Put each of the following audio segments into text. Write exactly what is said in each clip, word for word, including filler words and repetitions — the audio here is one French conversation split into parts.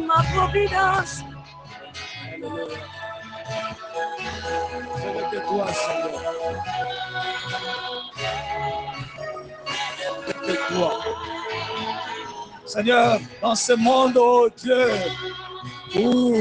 ma providence. Ce n'est que toi, Seigneur. Ce n'est que toi. Seigneur, dans ce monde, oh Dieu, où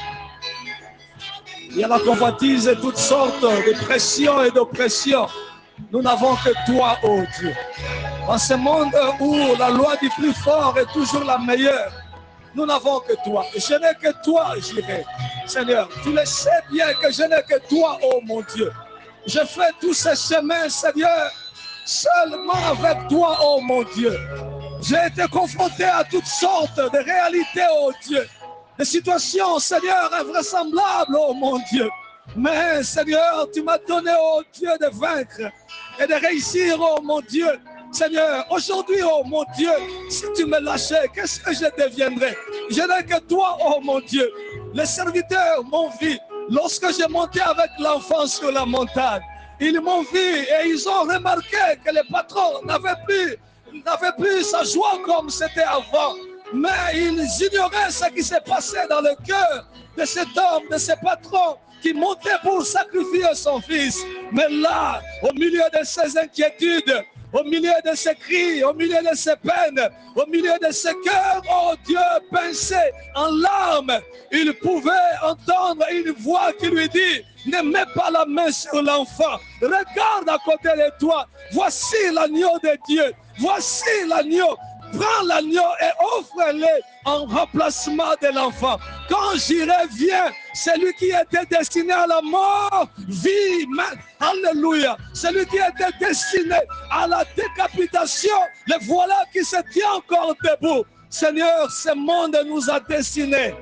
il y a la convoitise et toutes sortes de pressions et d'oppressions, nous n'avons que toi, oh Dieu. Dans ce monde où la loi du plus fort est toujours la meilleure, nous n'avons que toi. Je n'ai que toi, j'irai. Seigneur, tu le sais bien que je n'ai que toi, oh mon Dieu. Je fais tous ces chemins, Seigneur, seulement avec toi, oh mon Dieu. J'ai été confronté à toutes sortes de réalités, oh Dieu. Des situations, Seigneur, invraisemblables, oh mon Dieu. Mais, Seigneur, tu m'as donné, oh Dieu, de vaincre et de réussir, oh mon Dieu. Seigneur, aujourd'hui, oh mon Dieu, si tu me lâchais, qu'est-ce que je deviendrais? Je n'ai que toi, oh mon Dieu. Les serviteurs m'ont vu lorsque j'ai monté avec l'enfant sur la montagne. Ils m'ont vu et ils ont remarqué que le patron n'avait plus, n'avait plus sa joie comme c'était avant. Mais ils ignoraient ce qui s'est passé dans le cœur de cet homme, de ce patron qui montait pour sacrifier son fils. Mais là, au milieu de ces inquiétudes, au milieu de ces cris, au milieu de ces peines, au milieu de ces cœurs, oh Dieu, pincé en larmes, il pouvait entendre une voix qui lui dit: ne mets pas la main sur l'enfant, regarde à côté de toi, voici l'agneau de Dieu, voici l'agneau. Prends l'agneau et offre-le en remplacement de l'enfant. Quand j'irai, viens, celui qui était destiné à la mort, vit. Alléluia. Celui qui était destiné à la décapitation, le voilà qui se tient encore debout. Seigneur, ce monde nous a destinés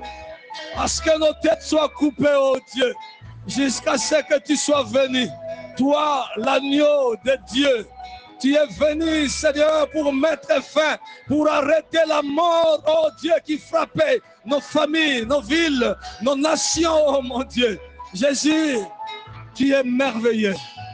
à ce que nos têtes soient coupées, oh Dieu, jusqu'à ce que tu sois venu. Toi, l'agneau de Dieu, tu es venu, Seigneur, pour mettre fin, pour arrêter la mort, oh Dieu, qui frappait nos familles, nos villes, nos nations, oh mon Dieu. Jésus, tu es merveilleux.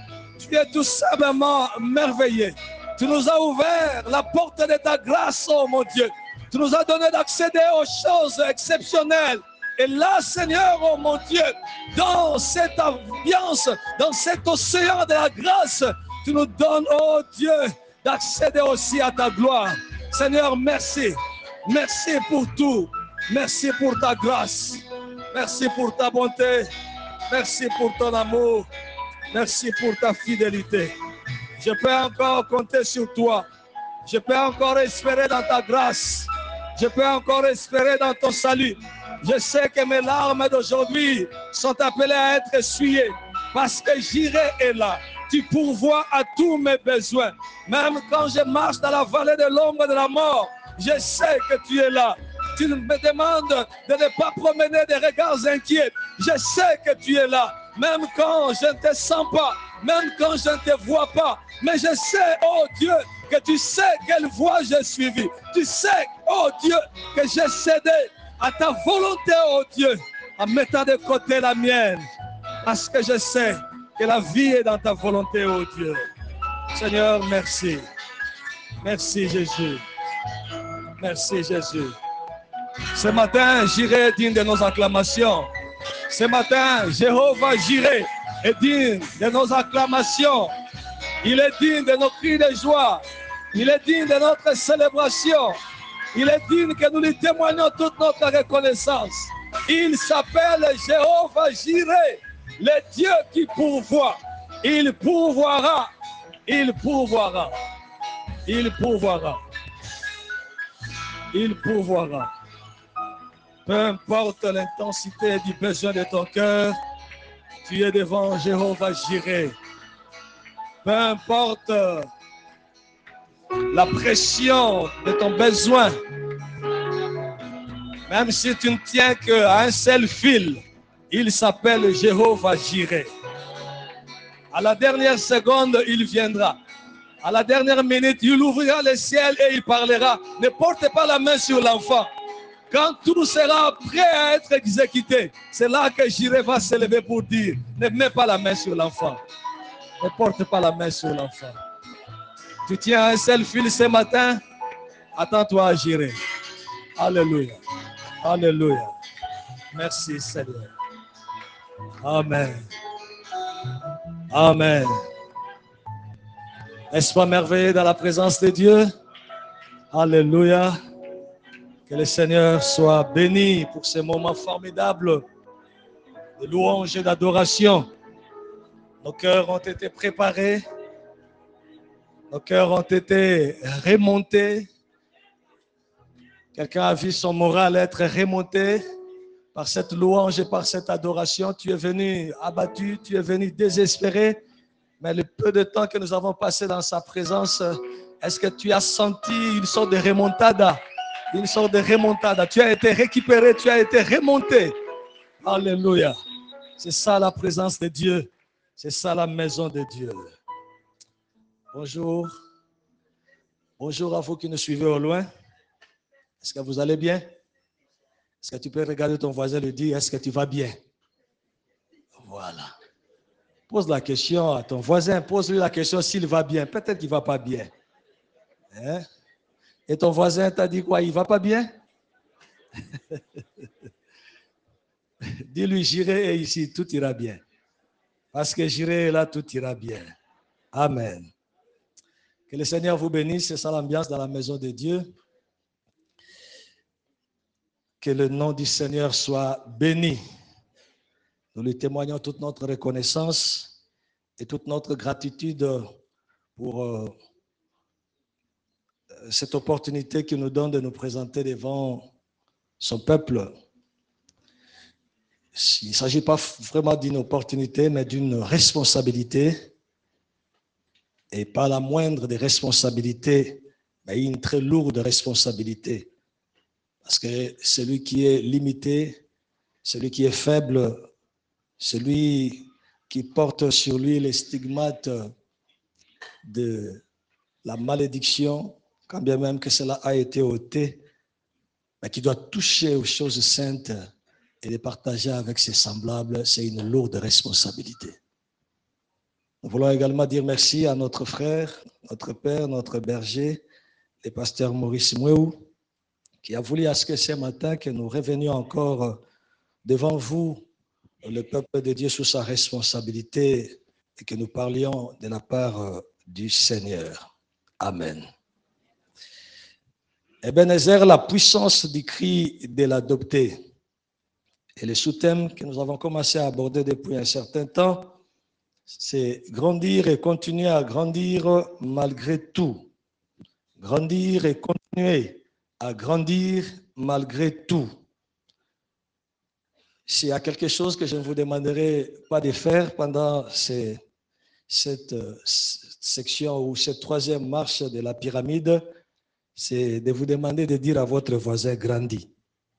Tu es tout simplement merveilleux. Tu nous as ouvert la porte de ta grâce, oh mon Dieu. Tu nous as donné d'accéder aux choses exceptionnelles. Et là, Seigneur, oh mon Dieu, dans cette ambiance, dans cet océan de la grâce, tu nous donnes, oh Dieu, d'accéder aussi à ta gloire. Seigneur, merci. Merci pour tout. Merci pour ta grâce. Merci pour ta bonté. Merci pour ton amour. Merci pour ta fidélité. Je peux encore compter sur toi. Je peux encore espérer dans ta grâce. Je peux encore espérer dans ton salut. Je sais que mes larmes d'aujourd'hui sont appelées à être essuyées parce que j'irai est là. Tu pourvois à tous mes besoins. Même quand je marche dans la vallée de l'ombre de la mort, je sais que tu es là. Tu me demandes de ne pas promener des regards inquiets. Je sais que tu es là. Même quand je ne te sens pas, même quand je ne te vois pas. Mais je sais, oh Dieu, que tu sais quelle voie j'ai suivi. Tu sais, oh Dieu, que j'ai cédé à ta volonté, oh Dieu, en mettant de côté la mienne. Parce que je sais que la vie est dans ta volonté, oh Dieu. Seigneur, merci. Merci Jésus. Merci Jésus. Ce matin, j'irai digne de nos acclamations. Ce matin, Jéhovah Jireh est digne de nos acclamations. Il est digne de nos cris de joie. Il est digne de notre célébration. Il est digne que nous lui témoignons toute notre reconnaissance. Il s'appelle Jéhovah Jireh, le Dieu qui pourvoit. Il pourvoira. Il pourvoira. Il pourvoira. Il pourvoira. Peu importe l'intensité du besoin de ton cœur, tu es devant Jéhovah Jireh. Peu importe la pression de ton besoin, même si tu ne tiens qu'à un seul fil, il s'appelle Jéhovah Jireh. À la dernière seconde, il viendra. À la dernière minute, il ouvrira le ciel et il parlera. Ne portez pas la main sur l'enfant. Quand tout sera prêt à être exécuté, c'est là que Jireh va se lever pour dire, ne mets pas la main sur l'enfant. Ne porte pas la main sur l'enfant. Tu tiens un seul fil ce matin, attends-toi à Jireh. Alléluia. Alléluia. Merci Seigneur. Amen. Amen. N'est-ce pas merveilleux dans la présence de Dieu? Alléluia. Que le Seigneur soit béni pour ces moments formidables de louange et d'adoration. Nos cœurs ont été préparés. Nos cœurs ont été remontés. Quelqu'un a vu son moral être remonté par cette louange et par cette adoration. Tu es venu abattu, tu es venu désespéré. Mais le peu de temps que nous avons passé dans sa présence, est-ce que tu as senti une sorte de remontada? Une sorte de remontada. Tu as été récupéré, tu as été remonté. Alléluia. C'est ça la présence de Dieu. C'est ça la maison de Dieu. Bonjour. Bonjour à vous qui nous suivez au loin. Est-ce que vous allez bien? Est-ce que tu peux regarder ton voisin et lui dire, est-ce que tu vas bien? Voilà. Pose la question à ton voisin, pose-lui la question s'il va bien. Peut-être qu'il ne va pas bien. Hein? Et ton voisin t'a dit quoi? Il ne va pas bien? Dis-lui, j'irai et ici, tout ira bien. Parce que j'irai et là, tout ira bien. Amen. Que le Seigneur vous bénisse, c'est ça l'ambiance dans la maison de Dieu. Que le nom du Seigneur soit béni. Nous lui témoignons toute notre reconnaissance et toute notre gratitude pour euh, cette opportunité qu'il nous donne de nous présenter devant son peuple. Il ne s'agit pas vraiment d'une opportunité, mais d'une responsabilité. Et pas la moindre des responsabilités, mais une très lourde responsabilité. Parce que celui qui est limité, celui qui est faible, celui qui porte sur lui les stigmates de la malédiction, quand bien même que cela a été ôté, mais qui doit toucher aux choses saintes et les partager avec ses semblables, c'est une lourde responsabilité. Nous voulons également dire merci à notre frère, notre père, notre berger, le pasteur Maurice Mouéou, qui a voulu à ce que ce matin que nous revenions encore devant vous, le peuple de Dieu, sous sa responsabilité et que nous parlions de la part du Seigneur. Amen. Ebenezer, la puissance du cri de l'adopté. Et le sous-thème que nous avons commencé à aborder depuis un certain temps, c'est grandir et continuer à grandir malgré tout. Grandir et continuer à grandir malgré tout. S'il y a quelque chose que je ne vous demanderai pas de faire pendant ces, cette, cette section ou cette troisième marche de la pyramide, c'est de vous demander de dire à votre voisin grandis.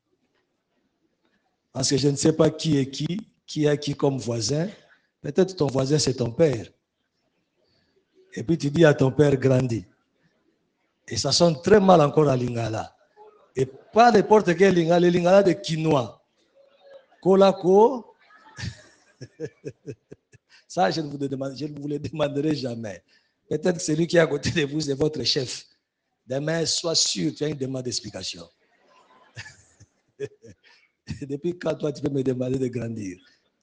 Parce que je ne sais pas qui est qui, qui est qui comme voisin. Peut-être ton voisin, c'est ton père. Et puis tu dis à ton père grandis. Et ça sonne très mal encore à Lingala. Et pas n'importe quel Lingala, le Lingala de quinoa. Kolako. Ça, je ne vous, demande, je ne vous le demanderai jamais. Peut-être que celui qui est à côté de vous, c'est votre chef. Demain, sois sûr, tu as une demande d'explication. Depuis quand toi, tu peux me demander de grandir?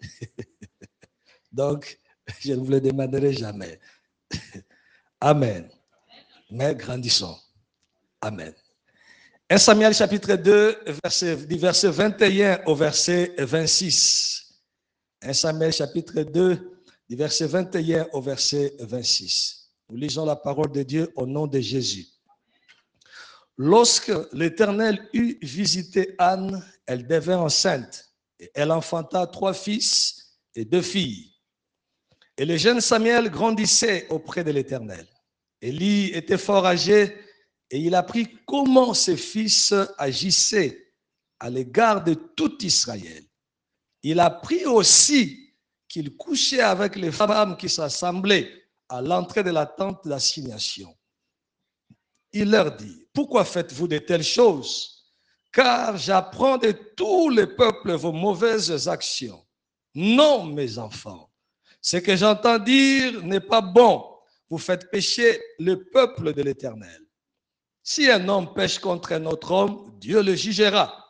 Donc, je ne vous le demanderai jamais. Amen. Mais grandissons. Amen. un Samuel chapitre deux, verset, du verset vingt et un au verset vingt-six. un Samuel chapitre deux, du verset vingt et un au verset vingt-six. Nous lisons la parole de Dieu au nom de Jésus. Lorsque l'Éternel eut visité Anne, elle devint enceinte et elle enfanta trois fils et deux filles. Et le jeune Samuel grandissait auprès de l'Éternel. Élie était fort âgé et il apprit comment ses fils agissaient à l'égard de tout Israël. Il apprit aussi qu'il couchait avec les femmes qui s'assemblaient à l'entrée de la tente d'assignation. Il leur dit, pourquoi faites-vous de telles choses? Car j'apprends de tous les peuples vos mauvaises actions. Non, mes enfants, ce que j'entends dire n'est pas bon. Vous faites pécher le peuple de l'Éternel. Si un homme pêche contre un autre homme, Dieu le jugera.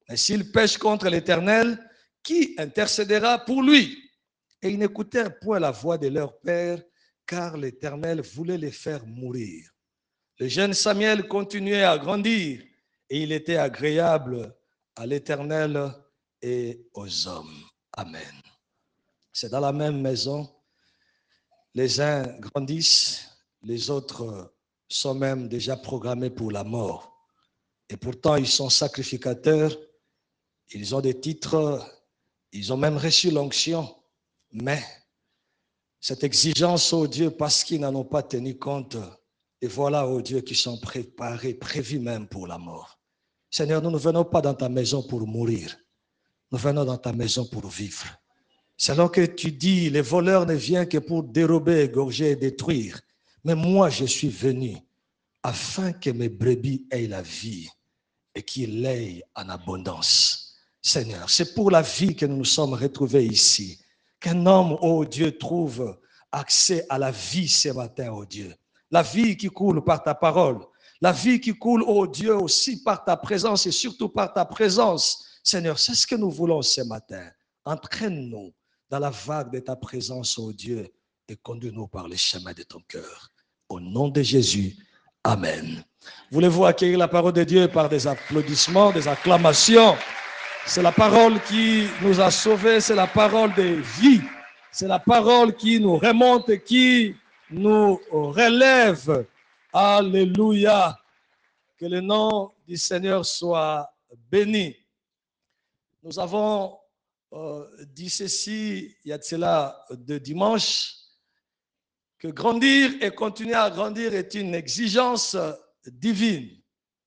Mais s'ils pêchent contre l'Éternel, qui intercédera pour lui? Et ils n'écoutèrent point la voix de leur père, car l'Éternel voulait les faire mourir. Le jeune Samuel continuait à grandir, et il était agréable à l'Éternel et aux hommes. Amen. C'est dans la même maison, les uns grandissent, les autres sont même déjà programmés pour la mort. Et pourtant, ils sont sacrificateurs, ils ont des titres, ils ont même reçu l'onction. Mais cette exigence, oh Dieu, parce qu'ils n'en ont pas tenu compte, et voilà, oh Dieu, qui sont préparés, prévus même pour la mort. Seigneur, nous ne venons pas dans ta maison pour mourir. Nous venons dans ta maison pour vivre. C'est alors que tu dis, les voleurs ne viennent que pour dérober, égorger et détruire. Mais moi, je suis venu afin que mes brebis aient la vie et qu'ils l'aient en abondance. Seigneur, c'est pour la vie que nous nous sommes retrouvés ici. Qu'un homme, oh Dieu, trouve accès à la vie ce matin, oh Dieu. La vie qui coule par ta parole. La vie qui coule, oh Dieu, aussi par ta présence et surtout par ta présence. Seigneur, c'est ce que nous voulons ce matin. Entraîne-nous dans la vague de ta présence, oh Dieu, et conduis-nous par les chemins de ton cœur. Au nom de Jésus, amen. Voulez-vous accueillir la parole de Dieu par des applaudissements, des acclamations? C'est la parole qui nous a sauvés, c'est la parole de vie. C'est la parole qui nous remonte et qui nous relève. Alléluia. Que le nom du Seigneur soit béni. Nous avons euh, dit ceci, il y a de cela deux dimanches, que grandir et continuer à grandir est une exigence divine.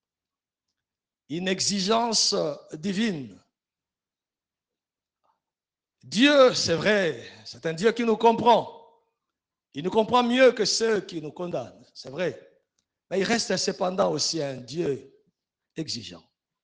Une exigence divine. Dieu, c'est vrai, c'est un Dieu qui nous comprend. Il nous comprend mieux que ceux qui nous condamnent, c'est vrai. Mais il reste cependant aussi un Dieu exigeant.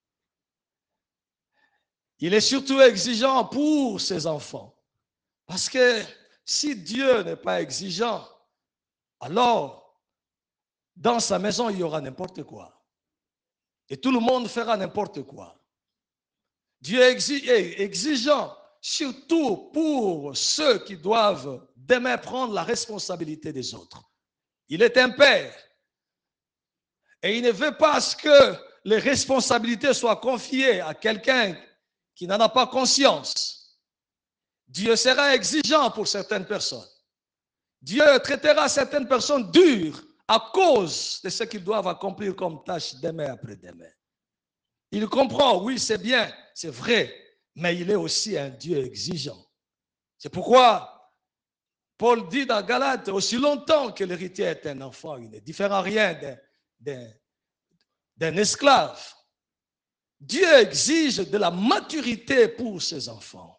Il est surtout exigeant pour ses enfants. Parce que si Dieu n'est pas exigeant, alors dans sa maison, il y aura n'importe quoi. Et tout le monde fera n'importe quoi. Dieu est exigeant, surtout pour ceux qui doivent demain prendre la responsabilité des autres. Il est un père. Et il ne veut pas que les responsabilités soient confiées à quelqu'un qui n'en a pas conscience. Dieu sera exigeant pour certaines personnes. Dieu traitera certaines personnes dures à cause de ce qu'ils doivent accomplir comme tâche demain après demain. Il comprend, oui, c'est bien, c'est vrai, mais il est aussi un Dieu exigeant. C'est pourquoi Paul dit dans Galates, aussi longtemps que l'héritier est un enfant, il ne diffère rien d'un, d'un esclave. Dieu exige de la maturité pour ses enfants.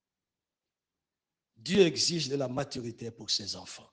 Dieu exige de la maturité pour ses enfants.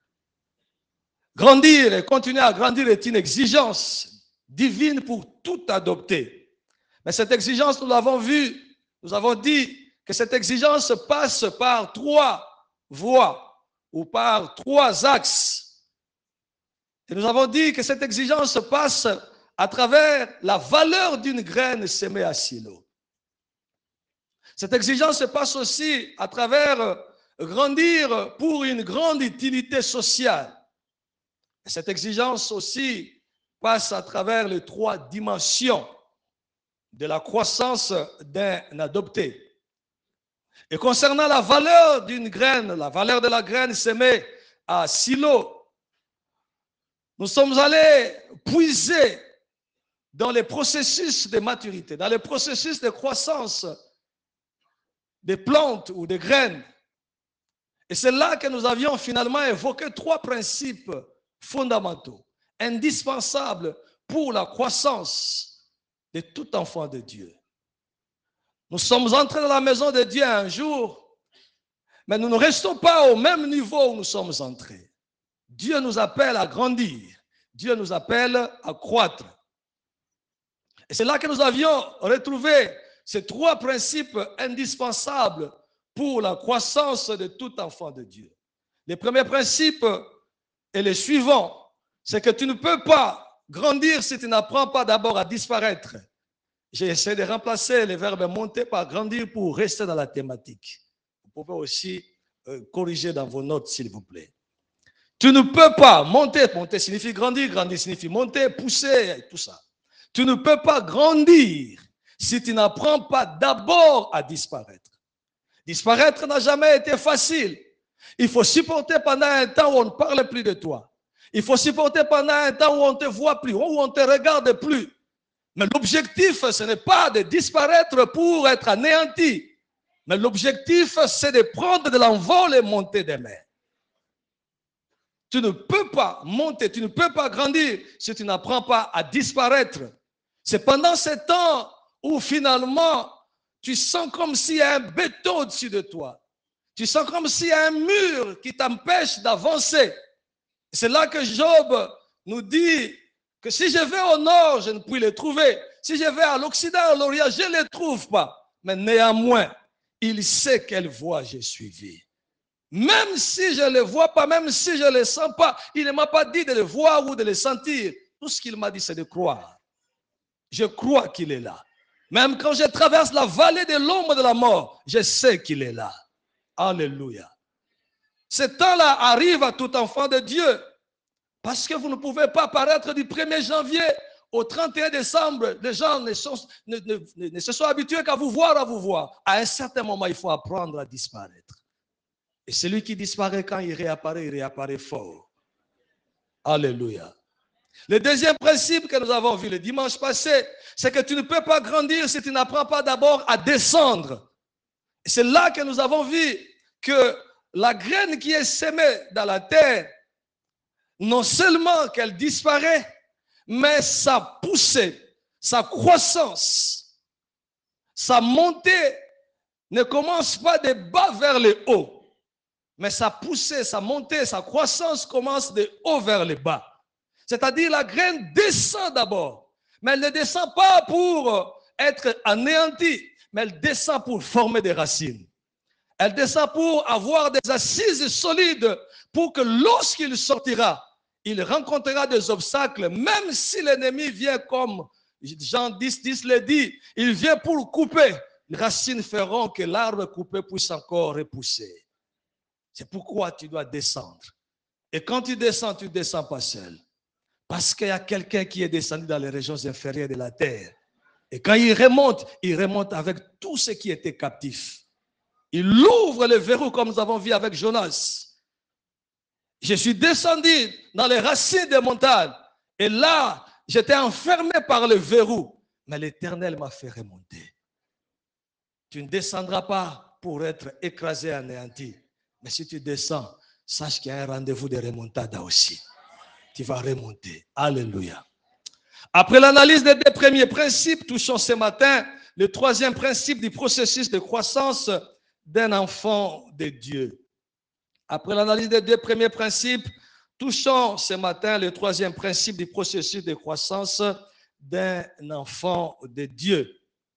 Grandir et continuer à grandir est une exigence divine pour tout adopter. Mais cette exigence, nous l'avons vu, nous avons dit que cette exigence passe par trois voies ou par trois axes. Et nous avons dit que cette exigence passe à travers la valeur d'une graine semée à Silo. Cette exigence passe aussi à travers grandir pour une grande utilité sociale. Et cette exigence aussi passe à travers les trois dimensions de la croissance d'un adopté. Et concernant la valeur d'une graine, la valeur de la graine semée à Silo, nous sommes allés puiser dans les processus de maturité, dans les processus de croissance des plantes ou des graines. Et c'est là que nous avions finalement évoqué trois principes fondamentaux, indispensables pour la croissance de tout enfant de Dieu. Nous sommes entrés dans la maison de Dieu un jour, mais nous ne restons pas au même niveau où nous sommes entrés. Dieu nous appelle à grandir. Dieu nous appelle à croître. Et c'est là que nous avions retrouvé ces trois principes indispensables pour la croissance de tout enfant de Dieu. Le premier principe est le suivant, c'est que tu ne peux pas grandir si tu n'apprends pas d'abord à disparaître. j'ai essayé de remplacer le verbe monter par grandir pour rester dans la thématique. Vous pouvez aussi euh, corriger dans vos notes, s'il vous plaît. Tu ne peux pas monter. Monter signifie grandir, grandir signifie monter, pousser, tout ça. Tu ne peux pas grandir si tu n'apprends pas d'abord à disparaître. Disparaître n'a jamais été facile. Il faut supporter pendant un temps où on ne parle plus de toi. Il faut supporter pendant un temps où on ne te voit plus, où on ne te regarde plus. Mais l'objectif, ce n'est pas de disparaître pour être anéanti. Mais l'objectif, c'est de prendre de l'envol et monter des mers. Tu ne peux pas monter, tu ne peux pas grandir si tu n'apprends pas à disparaître. C'est pendant ce temps où finalement, tu sens comme s'il y a un béton au-dessus de toi. Tu sens comme s'il y a un mur qui t'empêche d'avancer. C'est là que Job nous dit que si je vais au nord, je ne puis les trouver. Si je vais à l'Occident, à l'Orient, je ne les trouve pas. Mais néanmoins, il sait quelle voie j'ai suivie. Même si je ne les vois pas, même si je ne les sens pas, il ne m'a pas dit de les voir ou de les sentir. Tout ce qu'il m'a dit, c'est de croire. Je crois qu'il est là. Même quand je traverse la vallée de l'ombre de la mort, je sais qu'il est là. Alléluia. Ce temps-là arrive à tout enfant de Dieu. Parce que vous ne pouvez pas paraître du premier janvier au trente et un décembre. Les gens ne, sont, ne, ne, ne se sont habitués qu'à vous voir, à vous voir. À un certain moment, il faut apprendre à disparaître. Et celui qui disparaît, quand il réapparaît, il réapparaît fort. Alléluia. Le deuxième principe que nous avons vu le dimanche passé, c'est que tu ne peux pas grandir si tu n'apprends pas d'abord à descendre. Et c'est là que nous avons vu que la graine qui est semée dans la terre, non seulement qu'elle disparaît, mais sa poussée, sa croissance, sa montée ne commence pas de bas vers le haut. Mais sa poussée, sa montée, sa croissance commence de haut vers le bas. C'est-à-dire la graine descend d'abord. Mais elle ne descend pas pour être anéantie, mais elle descend pour former des racines. Elle descend pour avoir des assises solides pour que lorsqu'il sortira, il rencontrera des obstacles, même si l'ennemi vient comme Jean dix, dix le dit, il vient pour couper. Les racines feront que l'arbre coupé puisse encore repousser. C'est pourquoi tu dois descendre. Et quand tu descends, tu ne descends pas seul. Parce qu'il y a quelqu'un qui est descendu dans les régions inférieures de la terre. Et quand il remonte, il remonte avec tout ce qui était captif. Il ouvre le verrou comme nous avons vu avec Jonas. Je suis descendu dans les racines des montagnes. Et là, j'étais enfermé par le verrou. Mais l'Éternel m'a fait remonter. Tu ne descendras pas pour être écrasé, anéanti. Mais si tu descends, sache qu'il y a un rendez-vous de remontada aussi. Tu vas remonter. Alléluia. Après l'analyse des deux premiers principes, touchons ce matin le troisième principe du processus de croissance d'un enfant de Dieu. Après l'analyse des deux premiers principes, touchons ce matin le troisième principe du processus de croissance d'un enfant de Dieu.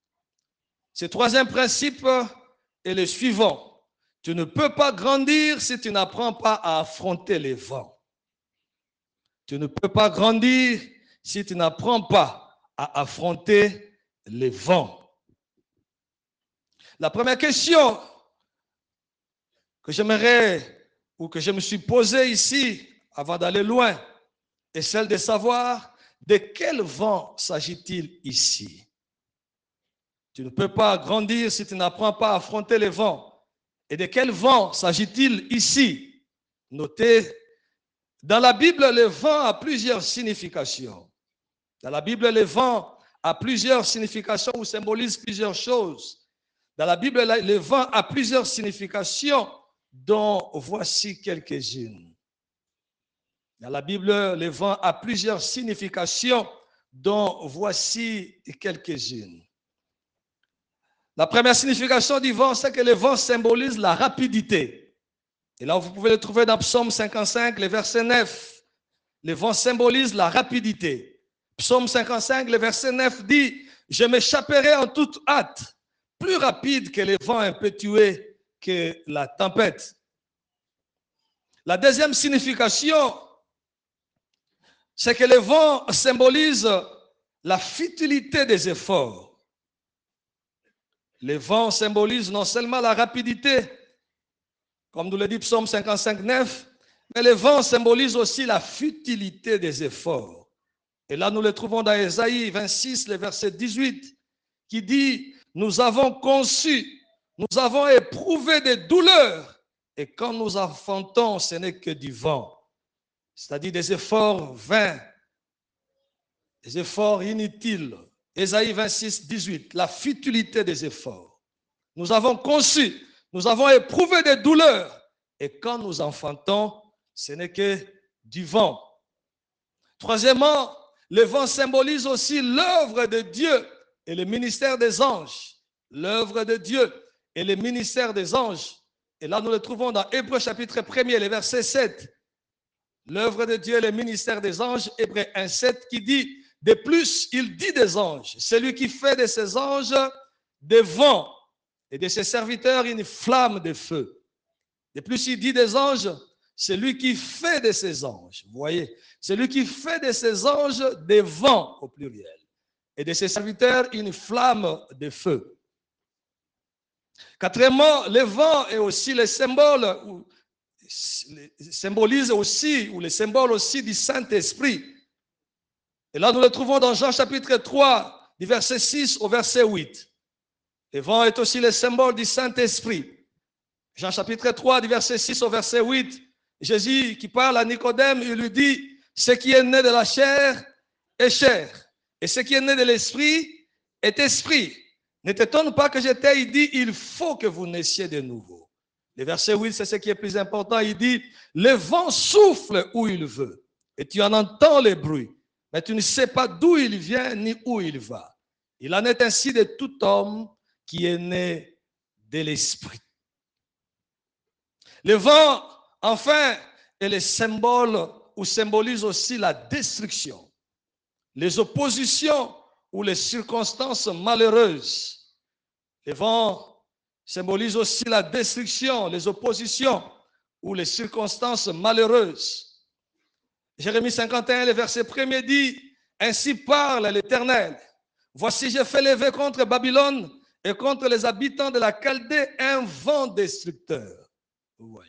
Ce troisième principe est le suivant. Tu ne peux pas grandir si tu n'apprends pas à affronter les vents. Tu ne peux pas grandir si tu n'apprends pas à affronter les vents. La première question que j'aimerais ou que je me suis posée ici avant d'aller loin est celle de savoir de quel vent s'agit-il ici. Tu ne peux pas grandir si tu n'apprends pas à affronter les vents. Et de quel vent s'agit-il ici? Notez, dans la Bible, le vent a plusieurs significations. Dans la Bible, le vent a plusieurs significations ou symbolise plusieurs choses. Dans la Bible, le vent a plusieurs significations, dont voici quelques-unes. Dans la Bible, le vent a plusieurs significations, dont voici quelques-unes. La première signification du vent, c'est que le vent symbolise la rapidité. Et là, vous pouvez le trouver dans Psaume cinquante-cinq, le verset neuf. Le vent symbolise la rapidité. Psaume cinquante-cinq, le verset neuf dit « Je m'échapperai en toute hâte, plus rapide que le vent impétueux que la tempête. » La deuxième signification, c'est que le vent symbolise la futilité des efforts. les vents symbolisent non seulement la rapidité, comme nous le dit Psaume cinquante-cinq, neuf, mais les vents symbolisent aussi la futilité des efforts. Et là, nous le trouvons dans Ésaïe vingt-six, le verset dix-huit, qui dit, nous avons conçu, nous avons éprouvé des douleurs, et quand nous enfantons, ce n'est que du vent, c'est-à-dire des efforts vains, des efforts inutiles. Ésaïe vingt-six, dix-huit, la futilité des efforts. Nous avons conçu, nous avons éprouvé des douleurs, et quand nous enfantons, ce n'est que du vent. Troisièmement, le vent symbolise aussi l'œuvre de Dieu et le ministère des anges. L'œuvre de Dieu et le ministère des anges. Et là, nous le trouvons dans Hébreux chapitre premier, le verset sept. L'œuvre de Dieu et le ministère des anges, Hébreux un, sept, qui dit, de plus, il dit des anges, celui qui fait de ses anges des vents et de ses serviteurs une flamme de feu. De plus, il dit des anges, celui qui fait de ses anges, vous voyez, celui qui fait de ses anges des vents au pluriel et de ses serviteurs une flamme de feu. Quatrièmement, le vent est aussi le symbole, ou, symbolise aussi, ou le symbole aussi du Saint-Esprit. Et là, nous le trouvons dans Jean chapitre trois, du verset six au verset huit. Le vent est aussi le symbole du Saint-Esprit. Jean chapitre trois, du verset six au verset huit, Jésus qui parle à Nicodème, il lui dit, ce qui est né de la chair est chair, et ce qui est né de l'esprit est esprit. Ne t'étonne pas que je t'ai dit, il faut que vous naissiez de nouveau. Le verset huit, c'est ce qui est plus important, il dit, le vent souffle où il veut, et tu en entends le bruit, mais tu ne sais pas d'où il vient ni où il va. Il en est ainsi de tout homme qui est né de l'esprit. Le vent, enfin, est le symbole ou symbolise aussi la destruction, les oppositions ou les circonstances malheureuses. Le vent symbolise aussi la destruction, les oppositions ou les circonstances malheureuses. Jérémie cinquante et un, le verset premier dit, « Ainsi parle l'Éternel, voici je fais lever contre Babylone et contre les habitants de la Chaldée un vent destructeur. » Vous voyez.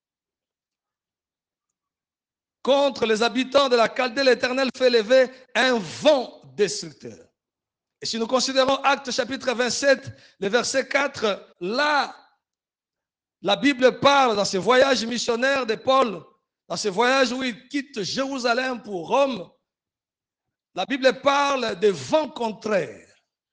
Contre les habitants de la Chaldée, l'Éternel fait lever un vent destructeur. Et si nous considérons Actes chapitre vingt-sept, le verset quatre, là, la Bible parle dans ce voyage missionnaire de Paul, dans ce voyage où il quitte Jérusalem pour Rome, la Bible parle de vents contraires.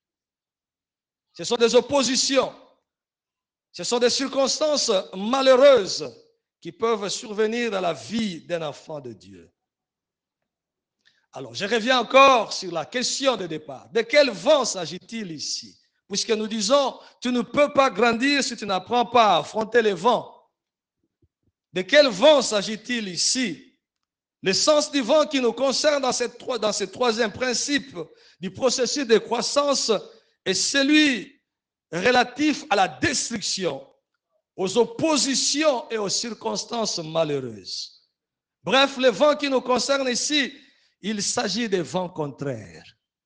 Ce sont des oppositions, ce sont des circonstances malheureuses qui peuvent survenir dans la vie d'un enfant de Dieu. Alors, je reviens encore sur la question de départ. De quel vent s'agit-il ici? Puisque nous disons, tu ne peux pas grandir si tu n'apprends pas à affronter les vents. De quel vent s'agit-il ici? Le sens du vent qui nous concerne dans, cette, dans ce troisième principe du processus de croissance est celui relatif à la destruction, aux oppositions et aux circonstances malheureuses. Bref, le vent qui nous concerne ici, il s'agit des vents contraires.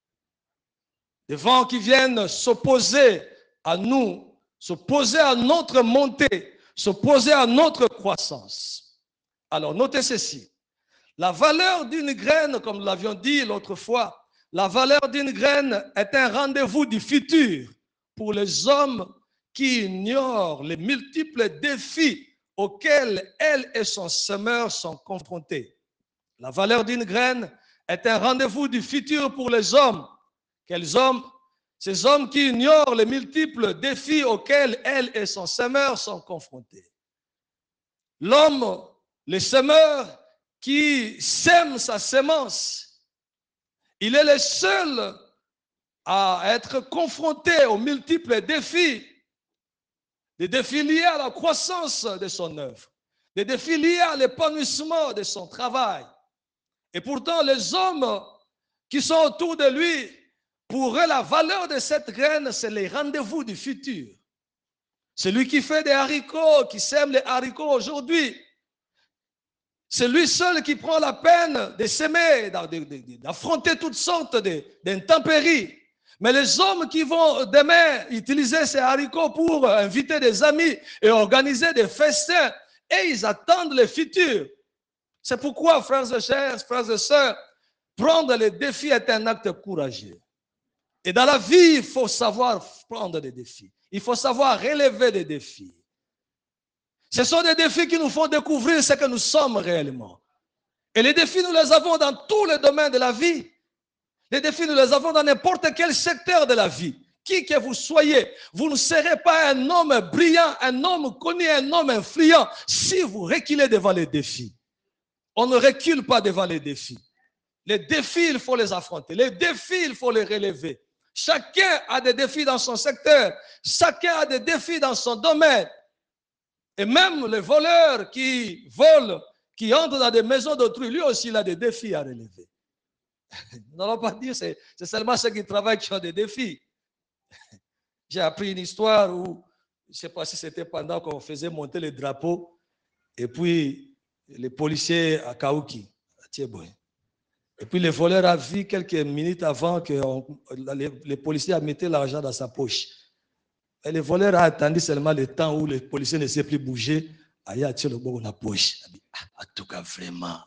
Des vents qui viennent s'opposer à nous, s'opposer à notre montée, s'opposer à notre croissance. Alors, notez ceci. La valeur d'une graine, comme nous l'avions dit l'autre fois, la valeur d'une graine est un rendez-vous du futur pour les hommes qui ignorent les multiples défis auxquels elle et son semeur sont confrontés. La valeur d'une graine est un rendez-vous du futur pour les hommes. Quels hommes? Ces hommes qui ignorent les multiples défis auxquels elle et son semeur sont confrontés. L'homme, le semeur, qui sème sa sémence, il est le seul à être confronté aux multiples défis, des défis liés à la croissance de son œuvre, des défis liés à l'épanouissement de son travail. Et pourtant, les hommes qui sont autour de lui, pour eux, la valeur de cette graine, c'est les rendez-vous du futur. Celui qui fait des haricots, qui sème les haricots aujourd'hui, c'est lui seul qui prend la peine de s'aimer, d'affronter toutes sortes d'intempéries. Mais les hommes qui vont demain utiliser ces haricots pour inviter des amis et organiser des festins, et ils attendent le futur. C'est pourquoi, frères et sœurs, frères et sœurs, prendre les défis est un acte courageux. Et dans la vie, il faut savoir prendre des défis. Il faut savoir relever des défis. Ce sont des défis qui nous font découvrir ce que nous sommes réellement. Et les défis, nous les avons dans tous les domaines de la vie. Les défis, nous les avons dans n'importe quel secteur de la vie. Qui que vous soyez, vous ne serez pas un homme brillant, un homme connu, un homme influent si vous reculez devant les défis. On ne recule pas devant les défis. Les défis, il faut les affronter. Les défis, il faut les relever. Chacun a des défis dans son secteur. Chacun a des défis dans son domaine. Et même les voleurs qui volent, qui entrent dans des maisons d'autrui, lui aussi, il a des défis à relever. Nous n'allons pas dire que c'est seulement ceux qui travaillent qui ont des défis. J'ai appris une histoire où, je ne sais pas si c'était pendant qu'on faisait monter les drapeaux, et puis les policiers à Kaouki, à Thieboy. Et puis le voleur a vu quelques minutes avant que on, les, les policiers mettaient l'argent dans sa poche. Et le voleur a attendu seulement le temps où les policiers ne s'est plus bouger. Il a tiré le bon dans la poche. Il a dit, ah, en tout cas, vraiment.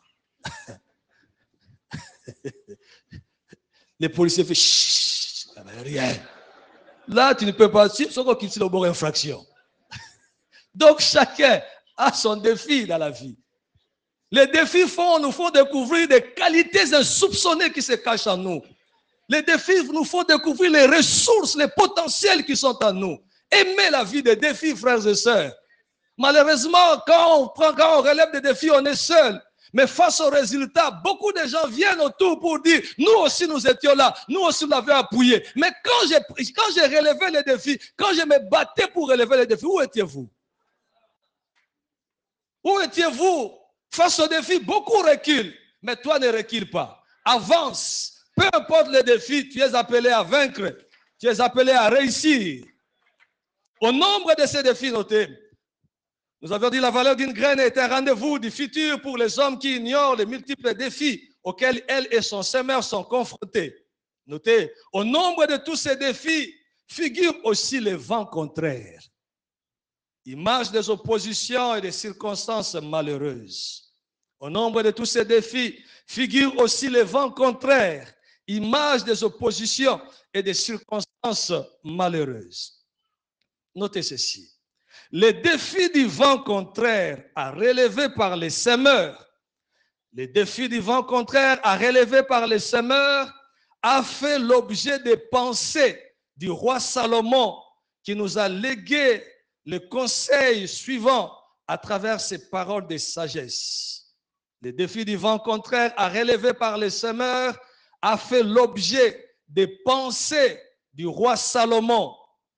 Les policiers font chut, rien. Là, tu ne peux pas suivre, sauf qu'il tire le bon infraction. Donc, chacun a son défi dans la vie. Les défis font, nous font découvrir des qualités insoupçonnées qui se cachent en nous. Les défis nous font découvrir les ressources, les potentiels qui sont en nous. Aimez la vie des défis, frères et sœurs. Malheureusement, quand on prend, quand on relève des défis, on est seul. Mais face aux résultats, beaucoup de gens viennent autour pour dire, nous aussi nous étions là, nous aussi nous l'avions appuyé. Mais quand j'ai, quand j'ai relevé les défis, quand je me battais pour relever les défis, où étiez-vous? Où étiez-vous? Face aux défis, beaucoup reculent. Mais toi ne recule pas. Avance. Peu importe les défis, tu es appelé à vaincre. Tu es appelé à réussir. Au nombre de ces défis notés, nous avons dit la valeur d'une graine est un rendez-vous du futur pour les hommes qui ignorent les multiples défis auxquels elle et son semeur sont confrontés. Notez, au nombre de tous ces défis figurent aussi les vents contraires. Image des oppositions et des circonstances malheureuses. Au nombre de tous ces défis figurent aussi les vents contraires, image des oppositions et des circonstances malheureuses. Notez ceci. Les défis du vent contraire à relever par les semeurs, les défis du vent contraire à relever par les semeurs a fait l'objet des pensées du roi Salomon qui nous a légué le conseil suivant à travers ses paroles de sagesse. Les défis du vent contraire à relever par les semeurs a fait l'objet des pensées du roi Salomon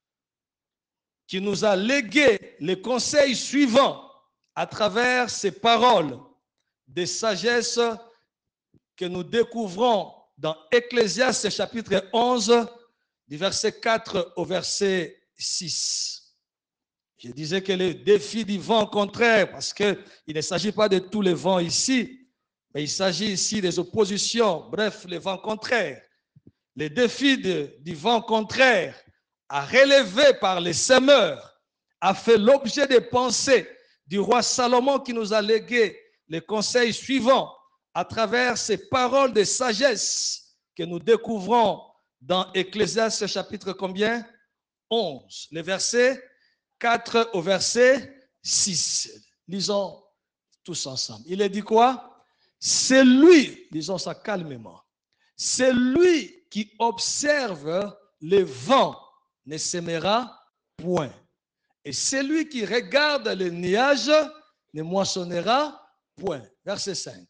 qui nous a légué les conseils suivants à travers ses paroles de sagesse que nous découvrons dans Ecclésiaste chapitre onze, du verset quatre au verset six. Je disais que le défi du vent contraire, parce qu'il ne s'agit pas de tous les vents ici, mais il s'agit ici des oppositions, bref, les vents contraires. Les défis de, du vent contraire à relever par les semeurs a fait l'objet des pensées du roi Salomon qui nous a légué les conseils suivants à travers ces paroles de sagesse que nous découvrons dans Ecclésiaste chapitre combien? onze, les versets quatre au verset six. Lisons tous ensemble. Il est dit quoi? C'est lui, disons ça calmement, c'est lui qui observe les vents ne s'aimera point. Et celui qui regarde les nuages ne moissonnera point. Verset cinq.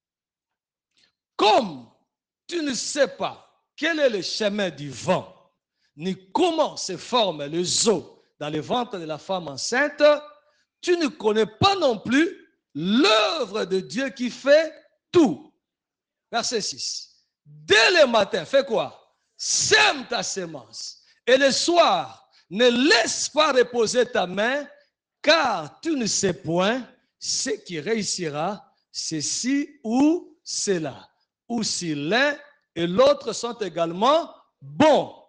Comme tu ne sais pas quel est le chemin du vent, ni comment se forment les eaux dans le ventre de la femme enceinte, tu ne connais pas non plus l'œuvre de Dieu qui fait tout. Verset six. Dès le matin, fais quoi? Sème ta semence. Et le soir, ne laisse pas reposer ta main, car tu ne sais point ce qui réussira, ceci ou cela. Ou si l'un et l'autre sont également bons.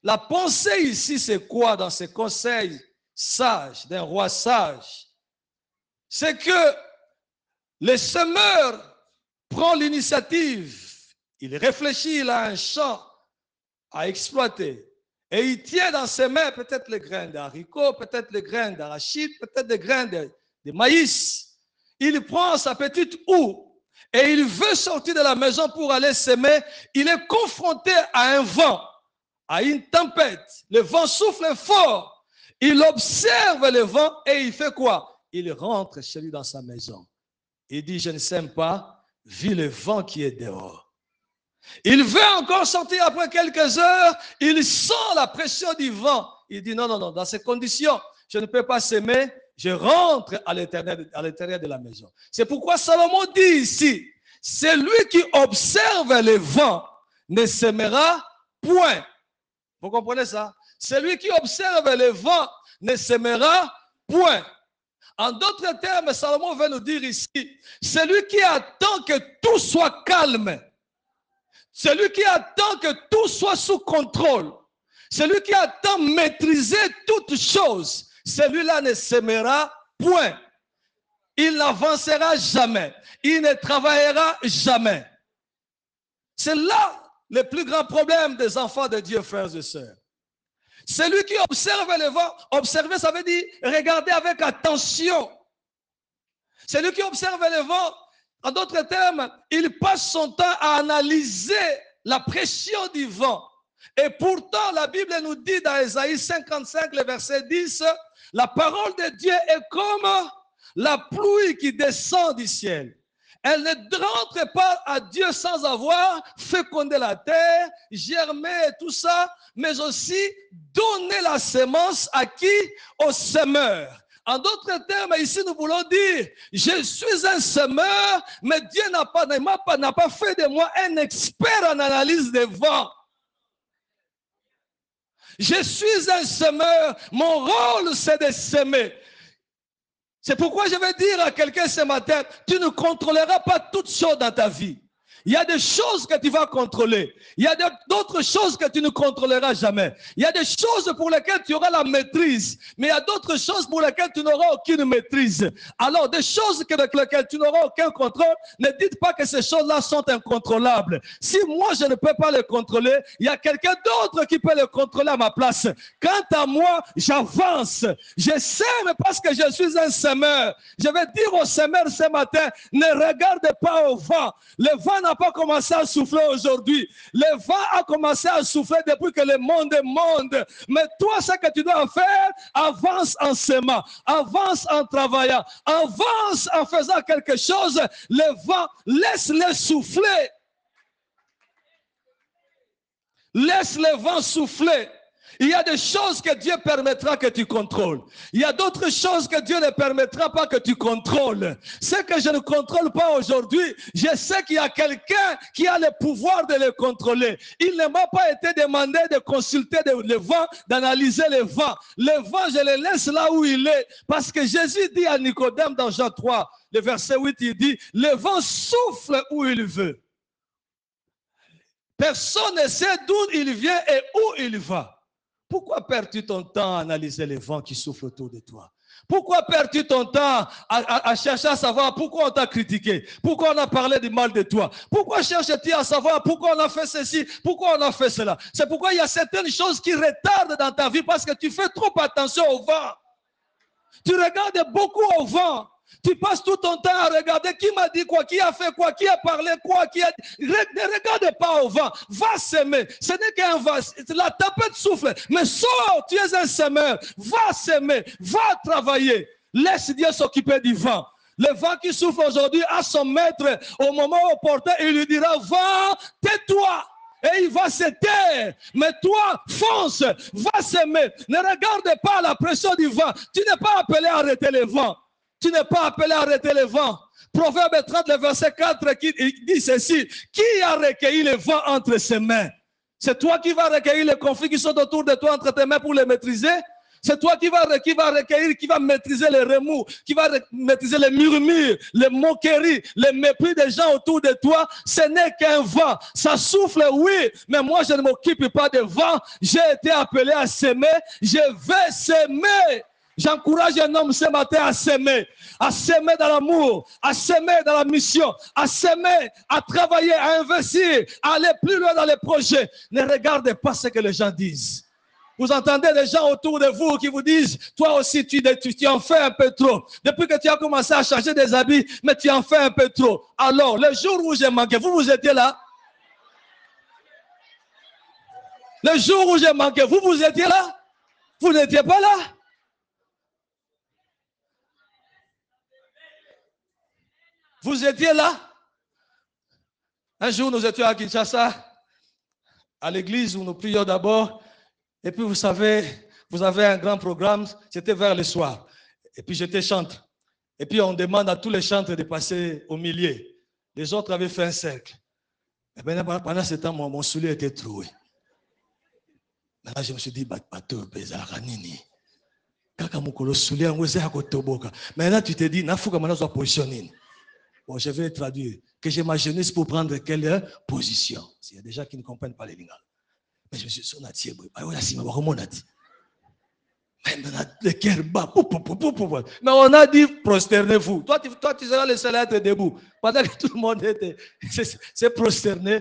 La pensée ici, c'est quoi dans ces conseils sages d'un roi sage? C'est que le semeur prend l'initiative, il réfléchit, il a un champ à exploiter. Et il tient dans ses mains peut-être les grains d'haricots, peut-être les grains d'arachide, peut-être des grains de, de maïs. Il prend sa petite houe et il veut sortir de la maison pour aller s'aimer. Il est confronté à un vent, à une tempête. Le vent souffle fort. Il observe le vent et il fait quoi? Il rentre chez lui dans sa maison. Il dit, je ne sème pas, vu le vent qui est dehors. Il veut encore sortir après quelques heures, il sent la pression du vent. Il dit non, non, non, dans ces conditions, je ne peux pas s'aimer, je rentre à l'intérieur de la maison. C'est pourquoi Salomon dit ici, celui qui observe le vent ne s'aimera point. Vous comprenez ça? Celui qui observe le vent ne s'aimera point. En d'autres termes, Salomon veut nous dire ici, celui qui attend que tout soit calme, celui qui attend que tout soit sous contrôle, celui qui attend maîtriser toutes choses, celui-là ne s'aimera point. Il n'avancera jamais. Il ne travaillera jamais. C'est là le plus grand problème des enfants de Dieu, frères et sœurs. Celui qui observe le vent, observer, ça veut dire regarder avec attention. Celui qui observe le vent, en d'autres termes, il passe son temps à analyser la pression du vent. Et pourtant, la Bible nous dit dans Ésaïe cinquante-cinq, le verset dix, la parole de Dieu est comme la pluie qui descend du ciel. Elle ne rentre pas à Dieu sans avoir fécondé la terre, germé et tout ça, mais aussi donner la semence à qui? Au semeur. En d'autres termes, ici nous voulons dire, je suis un semeur, mais Dieu n'a pas, n'a pas fait de moi un expert en analyse des vents. Je suis un semeur, mon rôle c'est de semer. C'est pourquoi je vais dire à quelqu'un ce matin, tu ne contrôleras pas toutes choses dans ta vie. Il y a des choses que tu vas contrôler. Il y a d'autres choses que tu ne contrôleras jamais. Il y a des choses pour lesquelles tu auras la maîtrise. Mais il y a d'autres choses pour lesquelles tu n'auras aucune maîtrise. Alors, des choses avec lesquelles tu n'auras aucun contrôle, ne dites pas que ces choses-là sont incontrôlables. Si moi, je ne peux pas les contrôler, il y a quelqu'un d'autre qui peut les contrôler à ma place. Quant à moi, j'avance. Je sème parce que je suis un semeur. Je vais dire au semeur ce matin, ne regarde pas au vent. Le vent n'a pas commencé à souffler aujourd'hui. Le vent a commencé à souffler depuis que le monde est monde. Mais toi, ce que tu dois faire, avance en s'aimant, avance en travaillant, avance en faisant quelque chose. Le vent, laisse-le souffler. Laisse le vent souffler. Il y a des choses que Dieu permettra que tu contrôles. Il y a d'autres choses que Dieu ne permettra pas que tu contrôles. Ce que je ne contrôle pas aujourd'hui, je sais qu'il y a quelqu'un qui a le pouvoir de le contrôler. Il ne m'a pas été demandé de consulter le vent, d'analyser le vent. Le vent, je le laisse là où il est. Parce que Jésus dit à Nicodème dans Jean trois, le verset huit, il dit, le vent souffle où il veut. Personne ne sait d'où il vient et où il va. Pourquoi perds-tu ton temps à analyser les vents qui soufflent autour de toi? Pourquoi perds-tu ton temps à, à, à chercher à savoir pourquoi on t'a critiqué? Pourquoi on a parlé du mal de toi? Pourquoi cherches-tu à savoir pourquoi on a fait ceci? Pourquoi on a fait cela? C'est pourquoi il y a certaines choses qui retardent dans ta vie parce que tu fais trop attention au vent. Tu regardes beaucoup au vent. Tu passes tout ton temps à regarder qui m'a dit quoi, qui a fait quoi, qui a parlé quoi, qui a... Ne regarde pas au vent, va s'aimer. Ce n'est qu'un vent, la tempête souffle, mais sors, tu es un semeur, va s'aimer, va travailler. Laisse Dieu s'occuper du vent. Le vent qui souffle aujourd'hui a son maître au moment opportun, il lui dira, vent, tais-toi. Et il va se taire. Mais toi, fonce, va s'aimer. Ne regarde pas la pression du vent. Tu n'es pas appelé à arrêter le vent. Tu n'es pas appelé à arrêter le vent. Proverbe trente, le verset quatre, qui dit ceci. Qui a recueilli le vent entre ses mains? C'est toi qui vas recueillir les conflits qui sont autour de toi entre tes mains pour les maîtriser? C'est toi qui vas, qui va recueillir, qui va maîtriser les remous, qui va maîtriser les murmures, les moqueries, les mépris des gens autour de toi. Ce n'est qu'un vent. Ça souffle, oui, mais moi je ne m'occupe pas de vent. J'ai été appelé à s'aimer. Je vais s'aimer. J'encourage un homme ce matin à s'aimer, à s'aimer dans l'amour, à s'aimer dans la mission, à s'aimer, à travailler, à investir, à aller plus loin dans les projets. Ne regardez pas ce que les gens disent. Vous entendez des gens autour de vous qui vous disent, toi aussi tu, tu, tu en fais un peu trop. Depuis que tu as commencé à changer des habits, mais tu en fais un peu trop. Alors, le jour où j'ai manqué, vous, vous étiez là? Le jour où j'ai manqué, vous, vous étiez là? Vous n'étiez pas là? Vous étiez là? Un jour, nous étions à Kinshasa, à l'église où nous prions d'abord. Et puis, vous savez, vous avez un grand programme, c'était vers le soir. Et puis, j'étais chantre. Et puis, on demande à tous les chantres de passer au milieu. Les autres avaient fait un cercle. Et bien, pendant ce temps, mon, mon soulier était troué. Maintenant, je me suis dit, bateau, Bézaranini. Maintenant, tu te dis, il faut que je sois positionné. Bon, je vais traduire. Que je m'agenouille pour prendre quelle position. Il y a des gens qui ne comprennent pas les langues. Mais je me suis dit, mais on a dit, prosternez-vous. Toi, toi, tu seras le seul à être debout. Pendant que tout le monde était, c'est prosterné.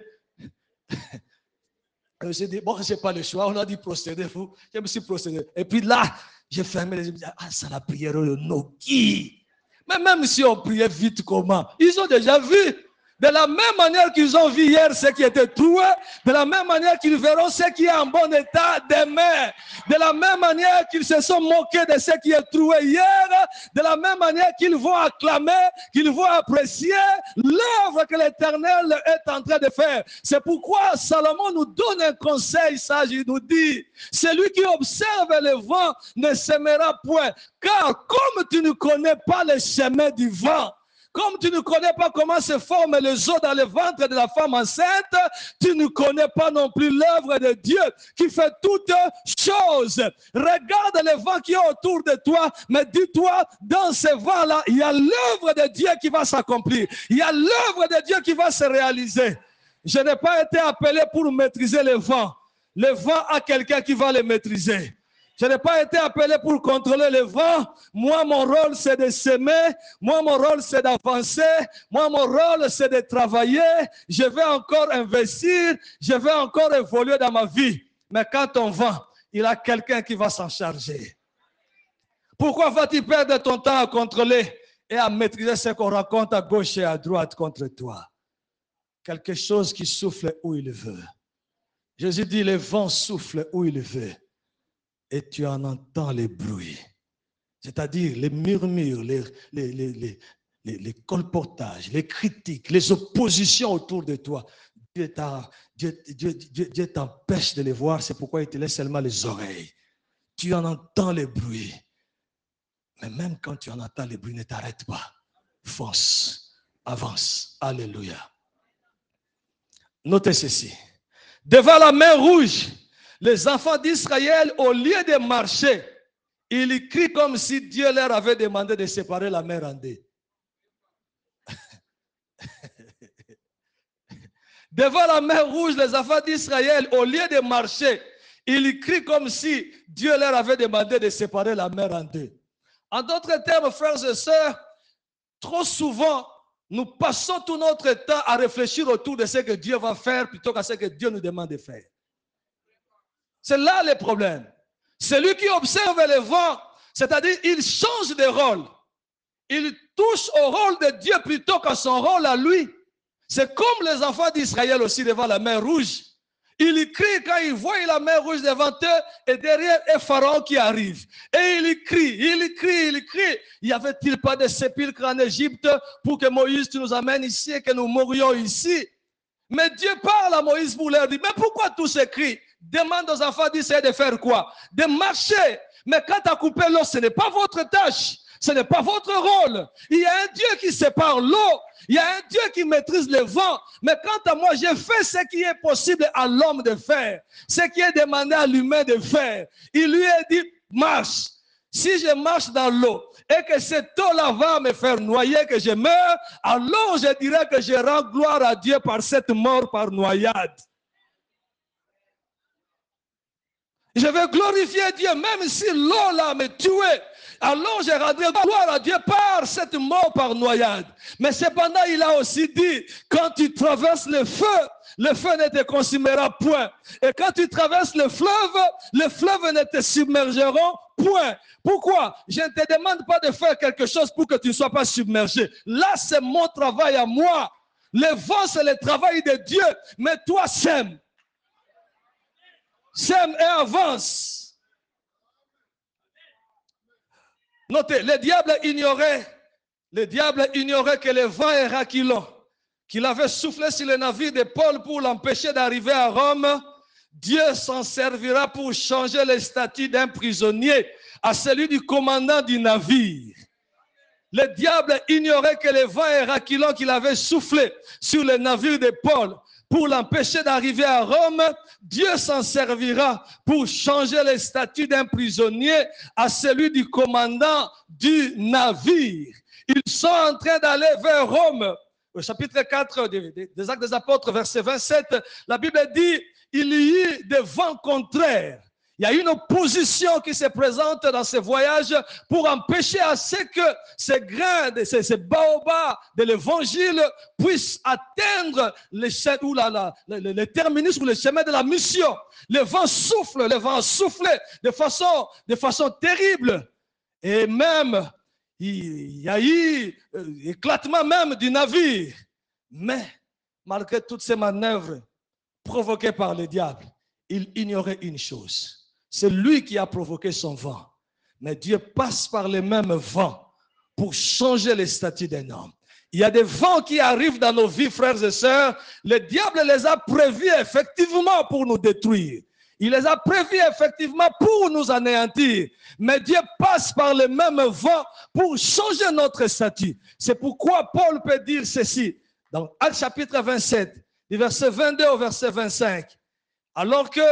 Je me suis dit, bon, je n'ai pas le choix. On a dit, prosternez-vous. Je me suis prosterné. Et puis là, j'ai fermé les yeux. Ah, ça, la prière de Noki. Mais même si on priait vite, comment? Ils ont déjà vu. De la même manière qu'ils ont vu hier ce qui était troué, de la même manière qu'ils verront ce qui est en bon état demain. De la même manière qu'ils se sont moqués de ce qui est troué hier, de la même manière qu'ils vont acclamer, qu'ils vont apprécier l'œuvre que l'Éternel est en train de faire. C'est pourquoi Salomon nous donne un conseil sage. Il nous dit, celui qui observe le vent ne s'aimera point, car comme tu ne connais pas le chemin du vent, comme tu ne connais pas comment se forment les os dans le ventre de la femme enceinte, tu ne connais pas non plus l'œuvre de Dieu qui fait toutes choses. Regarde le vent qui est autour de toi, mais dis-toi, dans ce vent-là, il y a l'œuvre de Dieu qui va s'accomplir. Il y a l'œuvre de Dieu qui va se réaliser. Je n'ai pas été appelé pour maîtriser le vent. Le vent a quelqu'un qui va le maîtriser. Je n'ai pas été appelé pour contrôler le vent. Moi, mon rôle, c'est de s'aimer. Moi, mon rôle, c'est d'avancer. Moi, mon rôle, c'est de travailler. Je vais encore investir. Je vais encore évoluer dans ma vie. Mais quand on vend, il y a quelqu'un qui va s'en charger. Pourquoi vas-tu perdre ton temps à contrôler et à maîtriser ce qu'on raconte à gauche et à droite contre toi? Quelque chose qui souffle où il veut. Jésus dit, le vent souffle où il veut. Et tu en entends les bruits, c'est-à-dire les murmures, les, les, les, les, les, les colportages, les critiques, les oppositions autour de toi. Dieu, Dieu, Dieu, Dieu, Dieu t'empêche de les voir, c'est pourquoi il te laisse seulement les oreilles. Tu en entends les bruits. Mais même quand tu en entends les bruits, ne t'arrête pas. Fonce, avance. Alléluia. Notez ceci. Devant la mer Rouge, les enfants d'Israël, au lieu de marcher, ils crient comme si Dieu leur avait demandé de séparer la mer en deux. Devant la mer Rouge, les enfants d'Israël, au lieu de marcher, ils crient comme si Dieu leur avait demandé de séparer la mer en deux. En d'autres termes, frères et sœurs, trop souvent, nous passons tout notre temps à réfléchir autour de ce que Dieu va faire plutôt qu'à ce que Dieu nous demande de faire. C'est là le problème. Celui qui observe le vent, c'est-à-dire il change de rôle. Il touche au rôle de Dieu plutôt qu'à son rôle à lui. C'est comme les enfants d'Israël aussi devant la mer Rouge. Ils crient quand ils voient la mer Rouge devant eux et derrière un pharaon qui arrive. Et ils crient, ils crient, ils crient. Y avait-il pas de sépulcre en Égypte pour que Moïse tu nous amènes ici et que nous mourions ici? Mais Dieu parle à Moïse pour leur dire, mais pourquoi tous ces cris? Demande aux enfants d'Israël de faire quoi? De marcher. Mais quand tu as coupé l'eau, ce n'est pas votre tâche. Ce n'est pas votre rôle. Il y a un Dieu qui sépare l'eau. Il y a un Dieu qui maîtrise le vent. Mais quant à moi, j'ai fait ce qui est possible à l'homme de faire. Ce qui est demandé à l'humain de faire. Il lui a dit, marche, si je marche dans l'eau et que cette eau-là va me faire noyer, que je meurs, alors je dirais que je rends gloire à Dieu par cette mort par noyade. Je vais glorifier Dieu, même si l'eau-là me tuait. Alors je rendrai gloire à Dieu par cette mort par noyade. Mais cependant, il a aussi dit, quand tu traverses le feu, le feu ne te consumera point. Et quand tu traverses le fleuve, le fleuve ne te submergeront point. Pourquoi? Je ne te demande pas de faire quelque chose pour que tu ne sois pas submergé. Là, c'est mon travail à moi. Le vent, c'est le travail de Dieu. Mais toi, sème. Sème et avance. Notez, le diable ignorait, le diable ignorait que le vent Héraclon, qu'il avait soufflé sur le navire de Paul pour l'empêcher d'arriver à Rome, Dieu s'en servira pour changer le statut d'un prisonnier à celui du commandant du navire. Le diable ignorait que le vent Héraclon qu'il avait soufflé sur le navire de Paul pour l'empêcher d'arriver à Rome, Dieu s'en servira pour changer le statut d'un prisonnier à celui du commandant du navire. Ils sont en train d'aller vers Rome. Au chapitre quatre des Actes des Apôtres, verset vingt-sept, la Bible dit, il y eut des vents contraires. Il y a une opposition qui se présente dans ce voyage pour empêcher à ce que ces grains, ces, ces baobabs de l'évangile puissent atteindre le, ou la, la, le, le terminus ou le chemin de la mission. Le vent souffle, le vent souffle de façon, de façon terrible. Et même, il y a eu euh, éclatement même du navire. Mais, malgré toutes ces manœuvres provoquées par le diable, il ignorait une chose. C'est lui qui a provoqué son vent. Mais Dieu passe par les mêmes vents pour changer les statuts d'un homme. Il y a des vents qui arrivent dans nos vies, frères et sœurs. Le diable les a prévus effectivement pour nous détruire. Il les a prévus effectivement pour nous anéantir. Mais Dieu passe par les mêmes vents pour changer notre statut. C'est pourquoi Paul peut dire ceci dans Actes chapitre vingt-sept, du verset vingt-deux au verset vingt-cinq. Alors que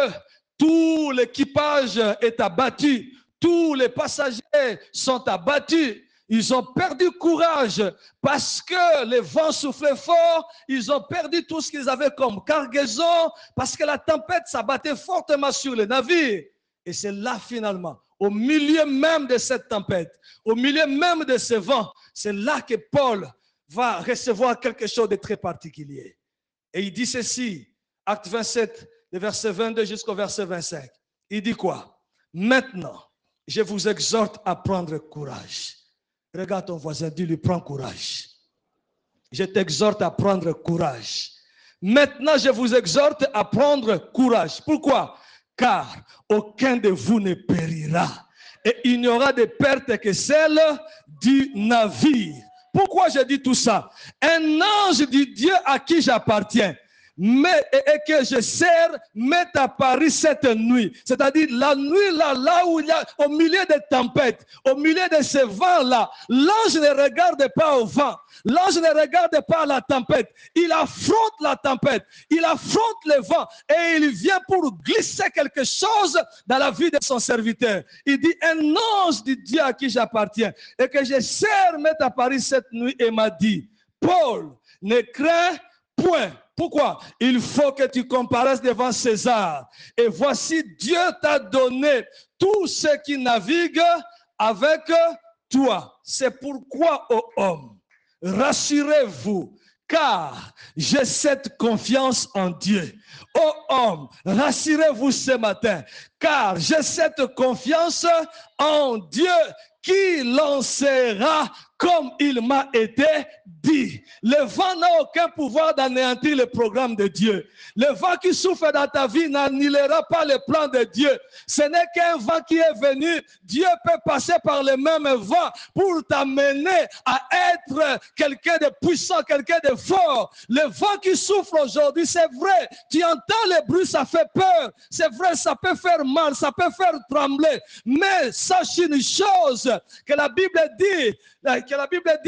tout l'équipage est abattu, tous les passagers sont abattus, ils ont perdu courage parce que les vents soufflaient fort, ils ont perdu tout ce qu'ils avaient comme cargaison parce que la tempête s'abattait fortement sur le navire. Et c'est là finalement, au milieu même de cette tempête, au milieu même de ce vent, c'est là que Paul va recevoir quelque chose de très particulier. Et il dit ceci, Acte vingt-sept, le verset vingt-deux jusqu'au verset vingt-cinq. Il dit quoi? Maintenant, je vous exhorte à prendre courage. Regarde ton voisin, dis-lui, prends courage. Je t'exhorte à prendre courage. Maintenant, je vous exhorte à prendre courage. Pourquoi? Car aucun de vous ne périra. Et il n'y aura de perte que celle du navire. Pourquoi je dis tout ça? Un ange du Dieu à qui j'appartiens, mais, et, et que je sers, m'est apparu cette nuit. C'est-à-dire la nuit là, là où il y a, au milieu des tempêtes, au milieu de ces vents-là, l'ange ne regarde pas au vent, l'ange ne regarde pas la tempête. Il affronte la tempête, il affronte le vent et il vient pour glisser quelque chose dans la vie de son serviteur. Il dit, un ange du Dieu à qui j'appartiens et que je sers, m'est apparu cette nuit et m'a dit, Paul, ne crains point. Pourquoi? Il faut que tu comparaisses devant César. Et voici, Dieu t'a donné tous ceux qui naviguent avec toi. C'est pourquoi, ô homme, rassurez-vous, car j'ai cette confiance en Dieu. Ô homme, rassurez-vous ce matin, car j'ai cette confiance en Dieu qui lancera comme il m'a été dit. Le vent n'a aucun pouvoir d'anéantir le programme de Dieu. Le vent qui souffle dans ta vie n'annulera pas le plan de Dieu. Ce n'est qu'un vent qui est venu. Dieu peut passer par le même vent pour t'amener à être quelqu'un de puissant, quelqu'un de fort. Le vent qui souffle aujourd'hui, c'est vrai. Tu entends le bruit, ça fait peur. C'est vrai, ça peut faire mal, ça peut faire trembler. Mais sache une chose, que la Bible dit, que la Bible dit,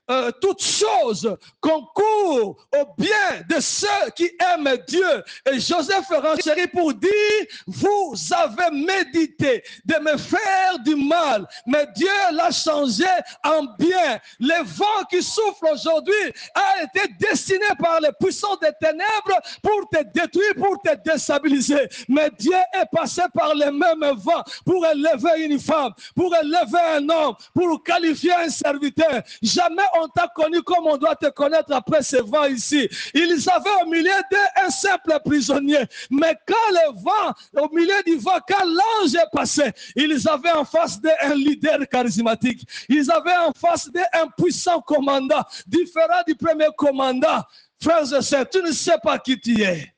euh, toutes choses concourent au bien de ceux qui aiment Dieu. Et Joseph renchérit pour dire, vous avez médité de me faire du mal, mais Dieu l'a changé en bien. Le vent qui souffle aujourd'hui a été destiné par les puissances des ténèbres pour te détruire, pour te déstabiliser. Mais Dieu est passé par les mêmes vents pour élever une femme, pour élever un homme, pour qualifier un serviteur. Jamais on t'a connu comme on doit te connaître après ce vent ici. Ils avaient au milieu d'eux un simple prisonnier. Mais quand le vent, au milieu du vent, quand l'ange est passé, ils avaient en face d'eux un leader charismatique. Ils avaient en face d'eux un puissant commandant, différent du premier commandant. Frères et sœurs, tu ne sais pas qui tu es.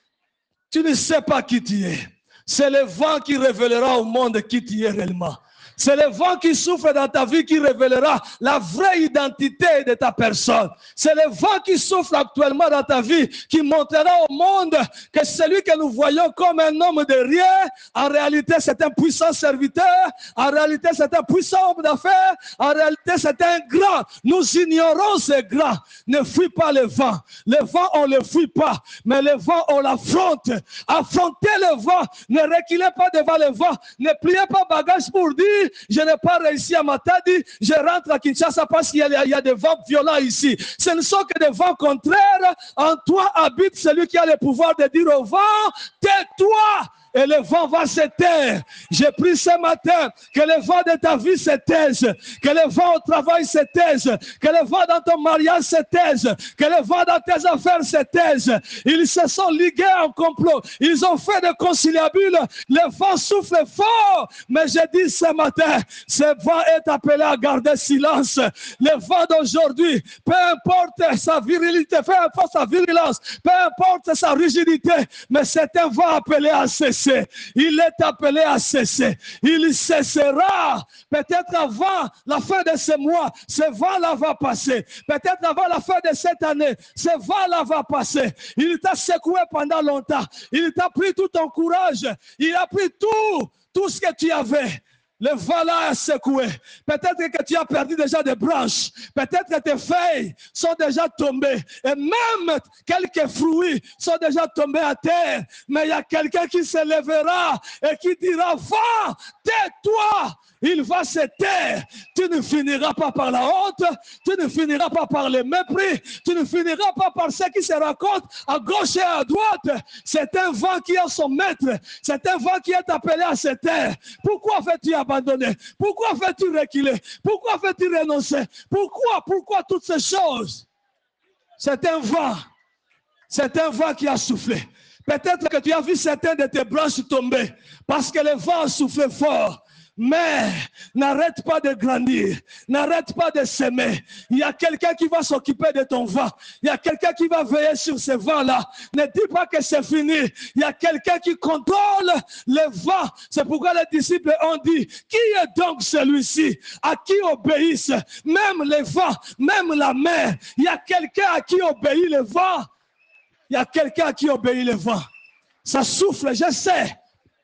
Tu ne sais pas qui tu es. C'est le vent qui révélera au monde qui tu es réellement. C'est le vent qui souffle dans ta vie qui révélera la vraie identité de ta personne. C'est le vent qui souffle actuellement dans ta vie qui montrera au monde que celui que nous voyons comme un homme de rien, en réalité c'est un puissant serviteur, en réalité c'est un puissant homme d'affaires, en réalité c'est un grand. Nous ignorons ces grands. Ne fuis pas le vent. Le vent on ne le fuit pas, mais le vent on l'affronte. Affrontez le vent. Ne reculez pas devant le vent. Ne pliez pas bagage pour dire je n'ai pas réussi à Matadi, je rentre à Kinshasa parce qu'il y, y a des vents violents ici. Ce ne sont que des vents contraires. En toi habite celui qui a le pouvoir de dire au vent, tais-toi. Et le vent va se taire. J'ai pris ce matin que le vent de ta vie se taise, que le vent au travail se taise, que le vent dans ton mariage se taise, que le vent dans tes affaires se taise. Ils se sont ligués en complot. Ils ont fait de conciliabules. Le vent souffle fort. Mais j'ai dit ce matin, ce vent est appelé à garder silence. Le vent d'aujourd'hui, peu importe sa virilité, peu importe sa virulence, peu importe sa rigidité, mais c'est un vent appelé à cesser. Il est appelé à cesser. Il cessera. Peut-être avant la fin de ce mois, ce vent-là va passer. Peut-être avant la fin de cette année, ce vent-là va passer. Il t'a secoué pendant longtemps. Il t'a pris tout ton courage. Il a pris tout, tout ce que tu avais. Le vent-là a secoué. Peut-être que tu as perdu déjà des branches. Peut-être que tes feuilles sont déjà tombées. Et même quelques fruits sont déjà tombés à terre. Mais il y a quelqu'un qui se lèvera et qui dira, va, tais-toi. Il va se taire. Tu ne finiras pas par la honte. Tu ne finiras pas par le mépris. Tu ne finiras pas par ce qui se raconte à gauche et à droite. C'est un vent qui a son maître. C'est un vent qui est appelé à se taire. Pourquoi fais-tu abandonner? Pourquoi fais-tu reculer? Pourquoi fais-tu renoncer? Pourquoi? Pourquoi toutes ces choses? C'est un vent. C'est un vent qui a soufflé. Peut-être que tu as vu certaines de tes branches tomber parce que le vent a soufflé fort. Mais n'arrête pas de grandir, n'arrête pas de s'aimer. Il y a quelqu'un qui va s'occuper de ton vent. Il y a quelqu'un qui va veiller sur ce vent-là. Ne dis pas que c'est fini. Il y a quelqu'un qui contrôle le vent. C'est pourquoi les disciples ont dit, qui est donc celui-ci à qui obéissent même les vents, même la mer? Il y a quelqu'un à qui obéit le vent. Il y a quelqu'un à qui obéit le vent. Ça souffle, je sais.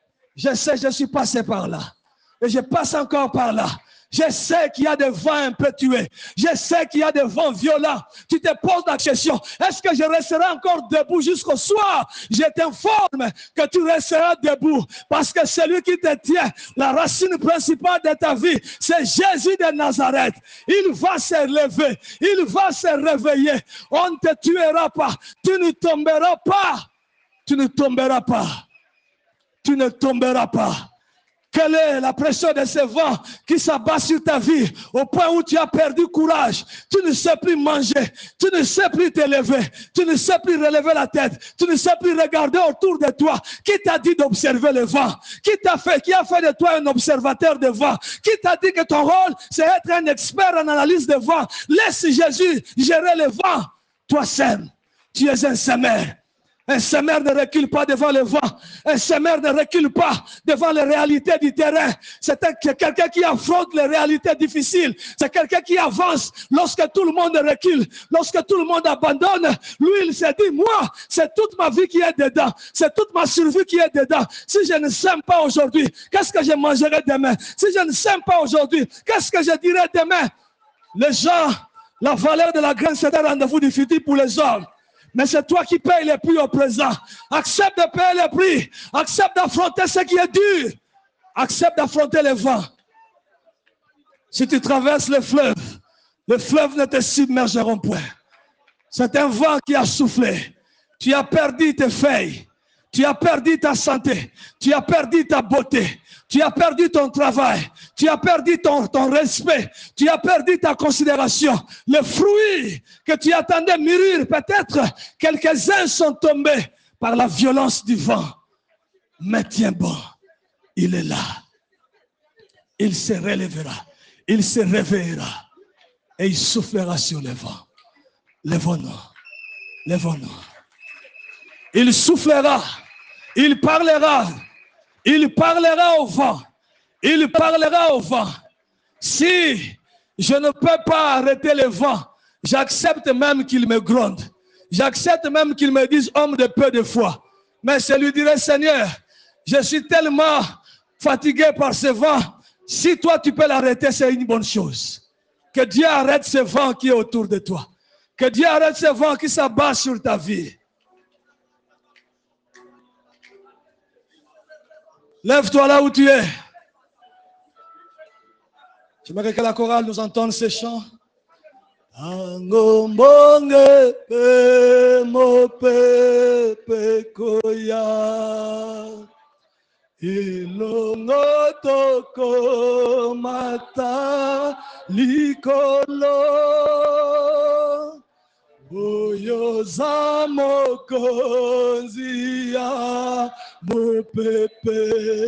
Je sais, je suis passé par là. Et je passe encore par là. Je sais qu'il y a des vents impétueux. Je sais qu'il y a des vents violents. Tu te poses la question, est-ce que je resterai encore debout jusqu'au soir? Je t'informe que tu resteras debout. Parce que celui qui te tient, la racine principale de ta vie, c'est Jésus de Nazareth. Il va se lever. Il va se réveiller. On ne te tuera pas. Tu ne tomberas pas. Tu ne tomberas pas. Tu ne tomberas pas. Quelle est la pression de ce vent qui s'abat sur ta vie au point où tu as perdu courage? Tu ne sais plus manger, tu ne sais plus te lever, tu ne sais plus relever la tête, tu ne sais plus regarder autour de toi. Qui t'a dit d'observer le vent? Qui t'a fait, qui a fait de toi un observateur de vent? Qui t'a dit que ton rôle c'est être un expert en analyse de vent? Laisse Jésus gérer le vent. Toi seul, tu es un semeur. Un semeur ne recule pas devant le vent. Un semeur ne recule pas devant les réalités du terrain. C'est quelqu'un qui affronte les réalités difficiles. C'est quelqu'un qui avance lorsque tout le monde recule. Lorsque tout le monde abandonne, lui il s'est dit, moi, c'est toute ma vie qui est dedans. C'est toute ma survie qui est dedans. Si je ne sème pas aujourd'hui, qu'est-ce que je mangerai demain? Si je ne sème pas aujourd'hui, qu'est-ce que je dirai demain? Les gens La valeur de la graine, c'est un rendez-vous du futur pour les hommes. Mais c'est toi qui payes les prix au présent. Accepte de payer les prix. Accepte d'affronter ce qui est dur. Accepte d'affronter les vents. Si tu traverses le fleuve, le fleuve ne te submergeront point. C'est un vent qui a soufflé. Tu as perdu tes feuilles. Tu as perdu ta santé. Tu as perdu ta beauté. Tu as perdu ton travail. Tu as perdu ton, ton respect. Tu as perdu ta considération. Le fruit que tu attendais mûrir, peut-être quelques-uns sont tombés par la violence du vent. Mais tiens bon, il est là. Il se relèvera. Il se réveillera. Et il soufflera sur le vent. Lèvons-nous. Lèvons-nous. Il soufflera. Il parlera. Il parlera au vent. Il parlera au vent. Si je ne peux pas arrêter le vent, j'accepte même qu'il me gronde. J'accepte même qu'il me dise homme de peu de foi. Mais je lui dirai, Seigneur, je suis tellement fatigué par ce vent. Si toi tu peux l'arrêter, c'est une bonne chose. Que Dieu arrête ce vent qui est autour de toi. Que Dieu arrête ce vent qui s'abat sur ta vie. Lève-toi là où tu es. J'aimerais que la chorale nous entende ces chants. Angombonge pe mo pe pe koya ilongo toko mata likolo oyo zamokonzi ya mo pepe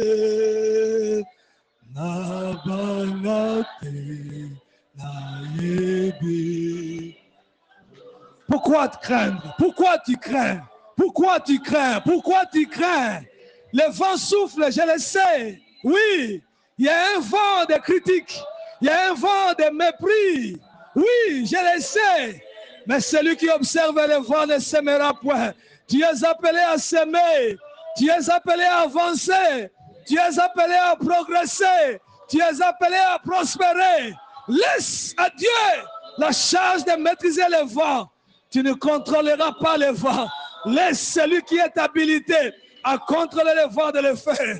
na bangate na yebi. Pourquoi te craindre? Pourquoi tu crains? Pourquoi tu crains? Pourquoi tu crains? Le vent souffle, je le sais. Oui, il y a un vent de critique. Il y a un vent de mépris. Oui, je le sais. Mais celui qui observe le vent ne s'aimera point. Tu es appelé à s'aimer. Tu es appelé à avancer. Tu es appelé à progresser. Tu es appelé à prospérer. Laisse à Dieu la charge de maîtriser le vent. Tu ne contrôleras pas le vent. Laisse celui qui est habilité à contrôler le vent de le faire.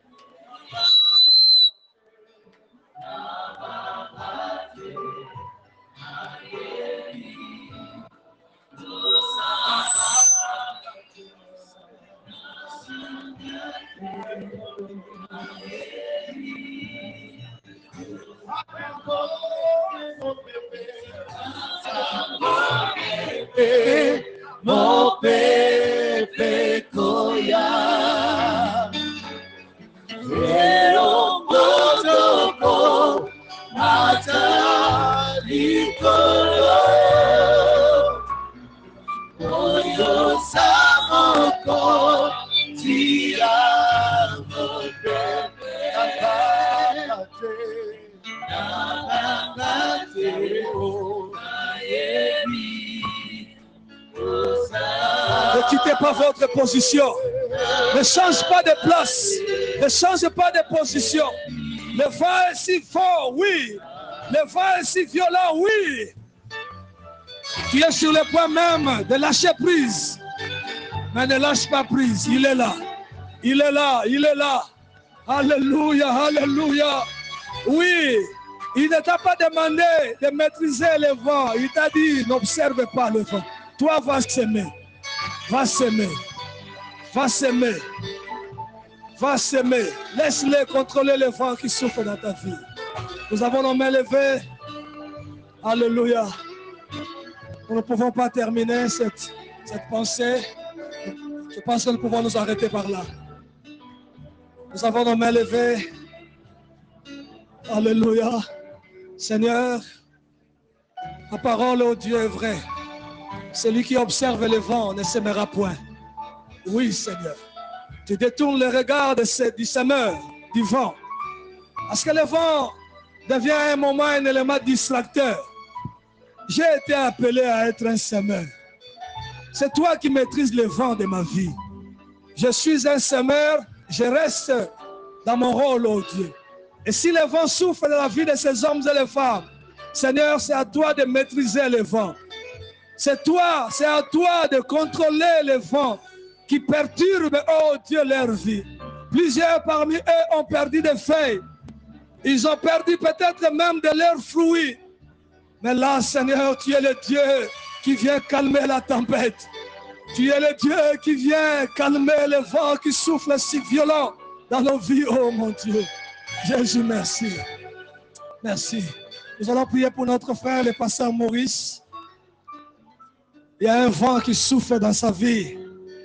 Mo pepe koya Ero motoko Mata likolo Oyo samoko Tia mo pepe Nabangate o Nayebi. Ne quittez pas votre position. Ne change pas de place. Ne change pas de position. Le vent est si fort, oui. Le vent est si violent, oui. Tu es sur le point même de lâcher prise. Mais ne lâche pas prise. Il est là. Il est là. Il est là. Alléluia. Alléluia. Oui. Il ne t'a pas demandé de maîtriser le vent. Il t'a dit, n'observe pas le vent. Toi, va s'aimer. Va s'aimer. Va s'aimer. Va s'aimer. Laisse-le contrôler le vent qui souffle dans ta vie. Nous avons nos mains levées. Alléluia. Nous ne pouvons pas terminer cette, cette pensée. Je pense que nous pouvons nous arrêter par là. Nous avons nos mains levées. Alléluia. Seigneur, la parole au Dieu est vraie. Celui qui observe le vent ne s'aimera point. Oui, Seigneur. Tu détournes le regard de ce, du semeur, du vent. Parce que le vent devient à un moment un élément distracteur. J'ai été appelé à être un semeur. C'est toi qui maîtrises le vent de ma vie. Je suis un semeur, je reste dans mon rôle, oh Dieu. Et si le vent souffle dans la vie de ces hommes et les femmes, Seigneur, c'est à toi de maîtriser les vents. C'est toi, c'est à toi de contrôler les vents qui perturbent, oh Dieu, leur vie. Plusieurs parmi eux ont perdu des feuilles. Ils ont perdu peut-être même de leurs fruits. Mais là, Seigneur, tu es le Dieu qui vient calmer la tempête. Tu es le Dieu qui vient calmer le vent qui souffle si violent dans nos vies, oh mon Dieu. Jésus, merci. Merci. Nous allons prier pour notre frère, le pasteur Maurice. Il y a un vent qui souffle dans sa vie.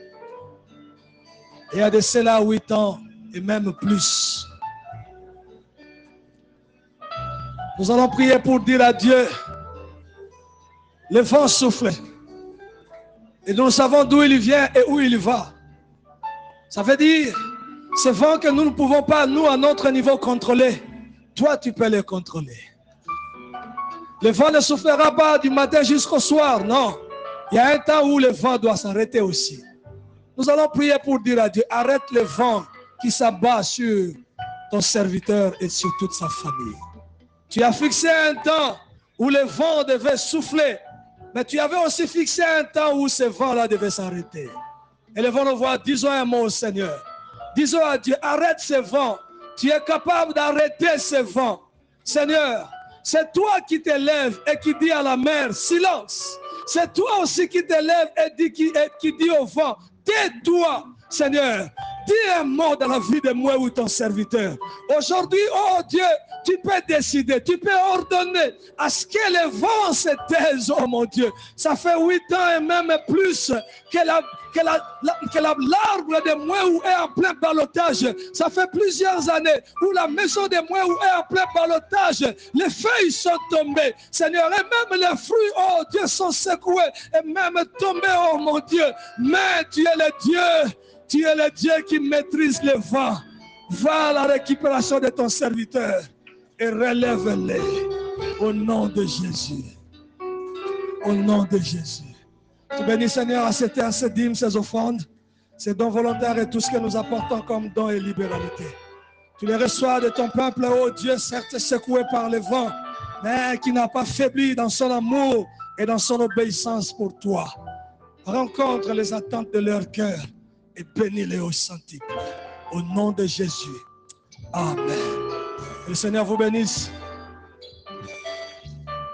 Il y a de cela huit ans et même plus. Nous allons prier pour dire à Dieu, le vent souffle. Et nous savons d'où il vient et où il va. Ça veut dire, ce vent que nous ne pouvons pas, nous, à notre niveau, contrôler. Toi, tu peux le contrôler. Le vent ne soufflera pas du matin jusqu'au soir, non. Il y a un temps où le vent doit s'arrêter aussi. Nous allons prier pour dire à Dieu, arrête le vent qui s'abat sur ton serviteur et sur toute sa famille. Tu as fixé un temps où le vent devait souffler, mais tu avais aussi fixé un temps où ce vent-là devait s'arrêter. Et le vent nous voit, disons un mot au Seigneur. Disons à Dieu, arrête ce vent. Tu es capable d'arrêter ce vent. Seigneur, c'est toi qui t'élèves et qui dis à la mer, silence. C'est toi aussi qui t'élèves et, dis, qui, et qui dis au vent, tais-toi, Seigneur. Dis un mot dans la vie de moi ou ton serviteur. Aujourd'hui, oh Dieu, tu peux décider, tu peux ordonner à ce que les vents se taisent, oh mon Dieu. Ça fait huit ans et même plus que la, que la, la, que la, l'arbre de Mouéou est en plein ballottage. Ça fait plusieurs années où la maison de Mouéou est en plein ballottage. Les feuilles sont tombées, Seigneur, et même les fruits, oh Dieu, sont secoués et même tombés, oh mon Dieu. Mais tu es le Dieu. Tu es le Dieu qui maîtrise le vent. Va à la récupération de ton serviteur et relève-les au nom de Jésus. Au nom de Jésus. Tu bénis, Seigneur, à cette heure, ces dîmes, ces offrandes, ces dons volontaires et tout ce que nous apportons comme dons et libéralité. Tu les reçois de ton peuple, ô Dieu, certes secoué par le vent, mais qui n'a pas faibli dans son amour et dans son obéissance pour toi. Rencontre les attentes de leur cœur et bénis-les au centuple. Au nom de Jésus. Amen. Que le Seigneur vous bénisse.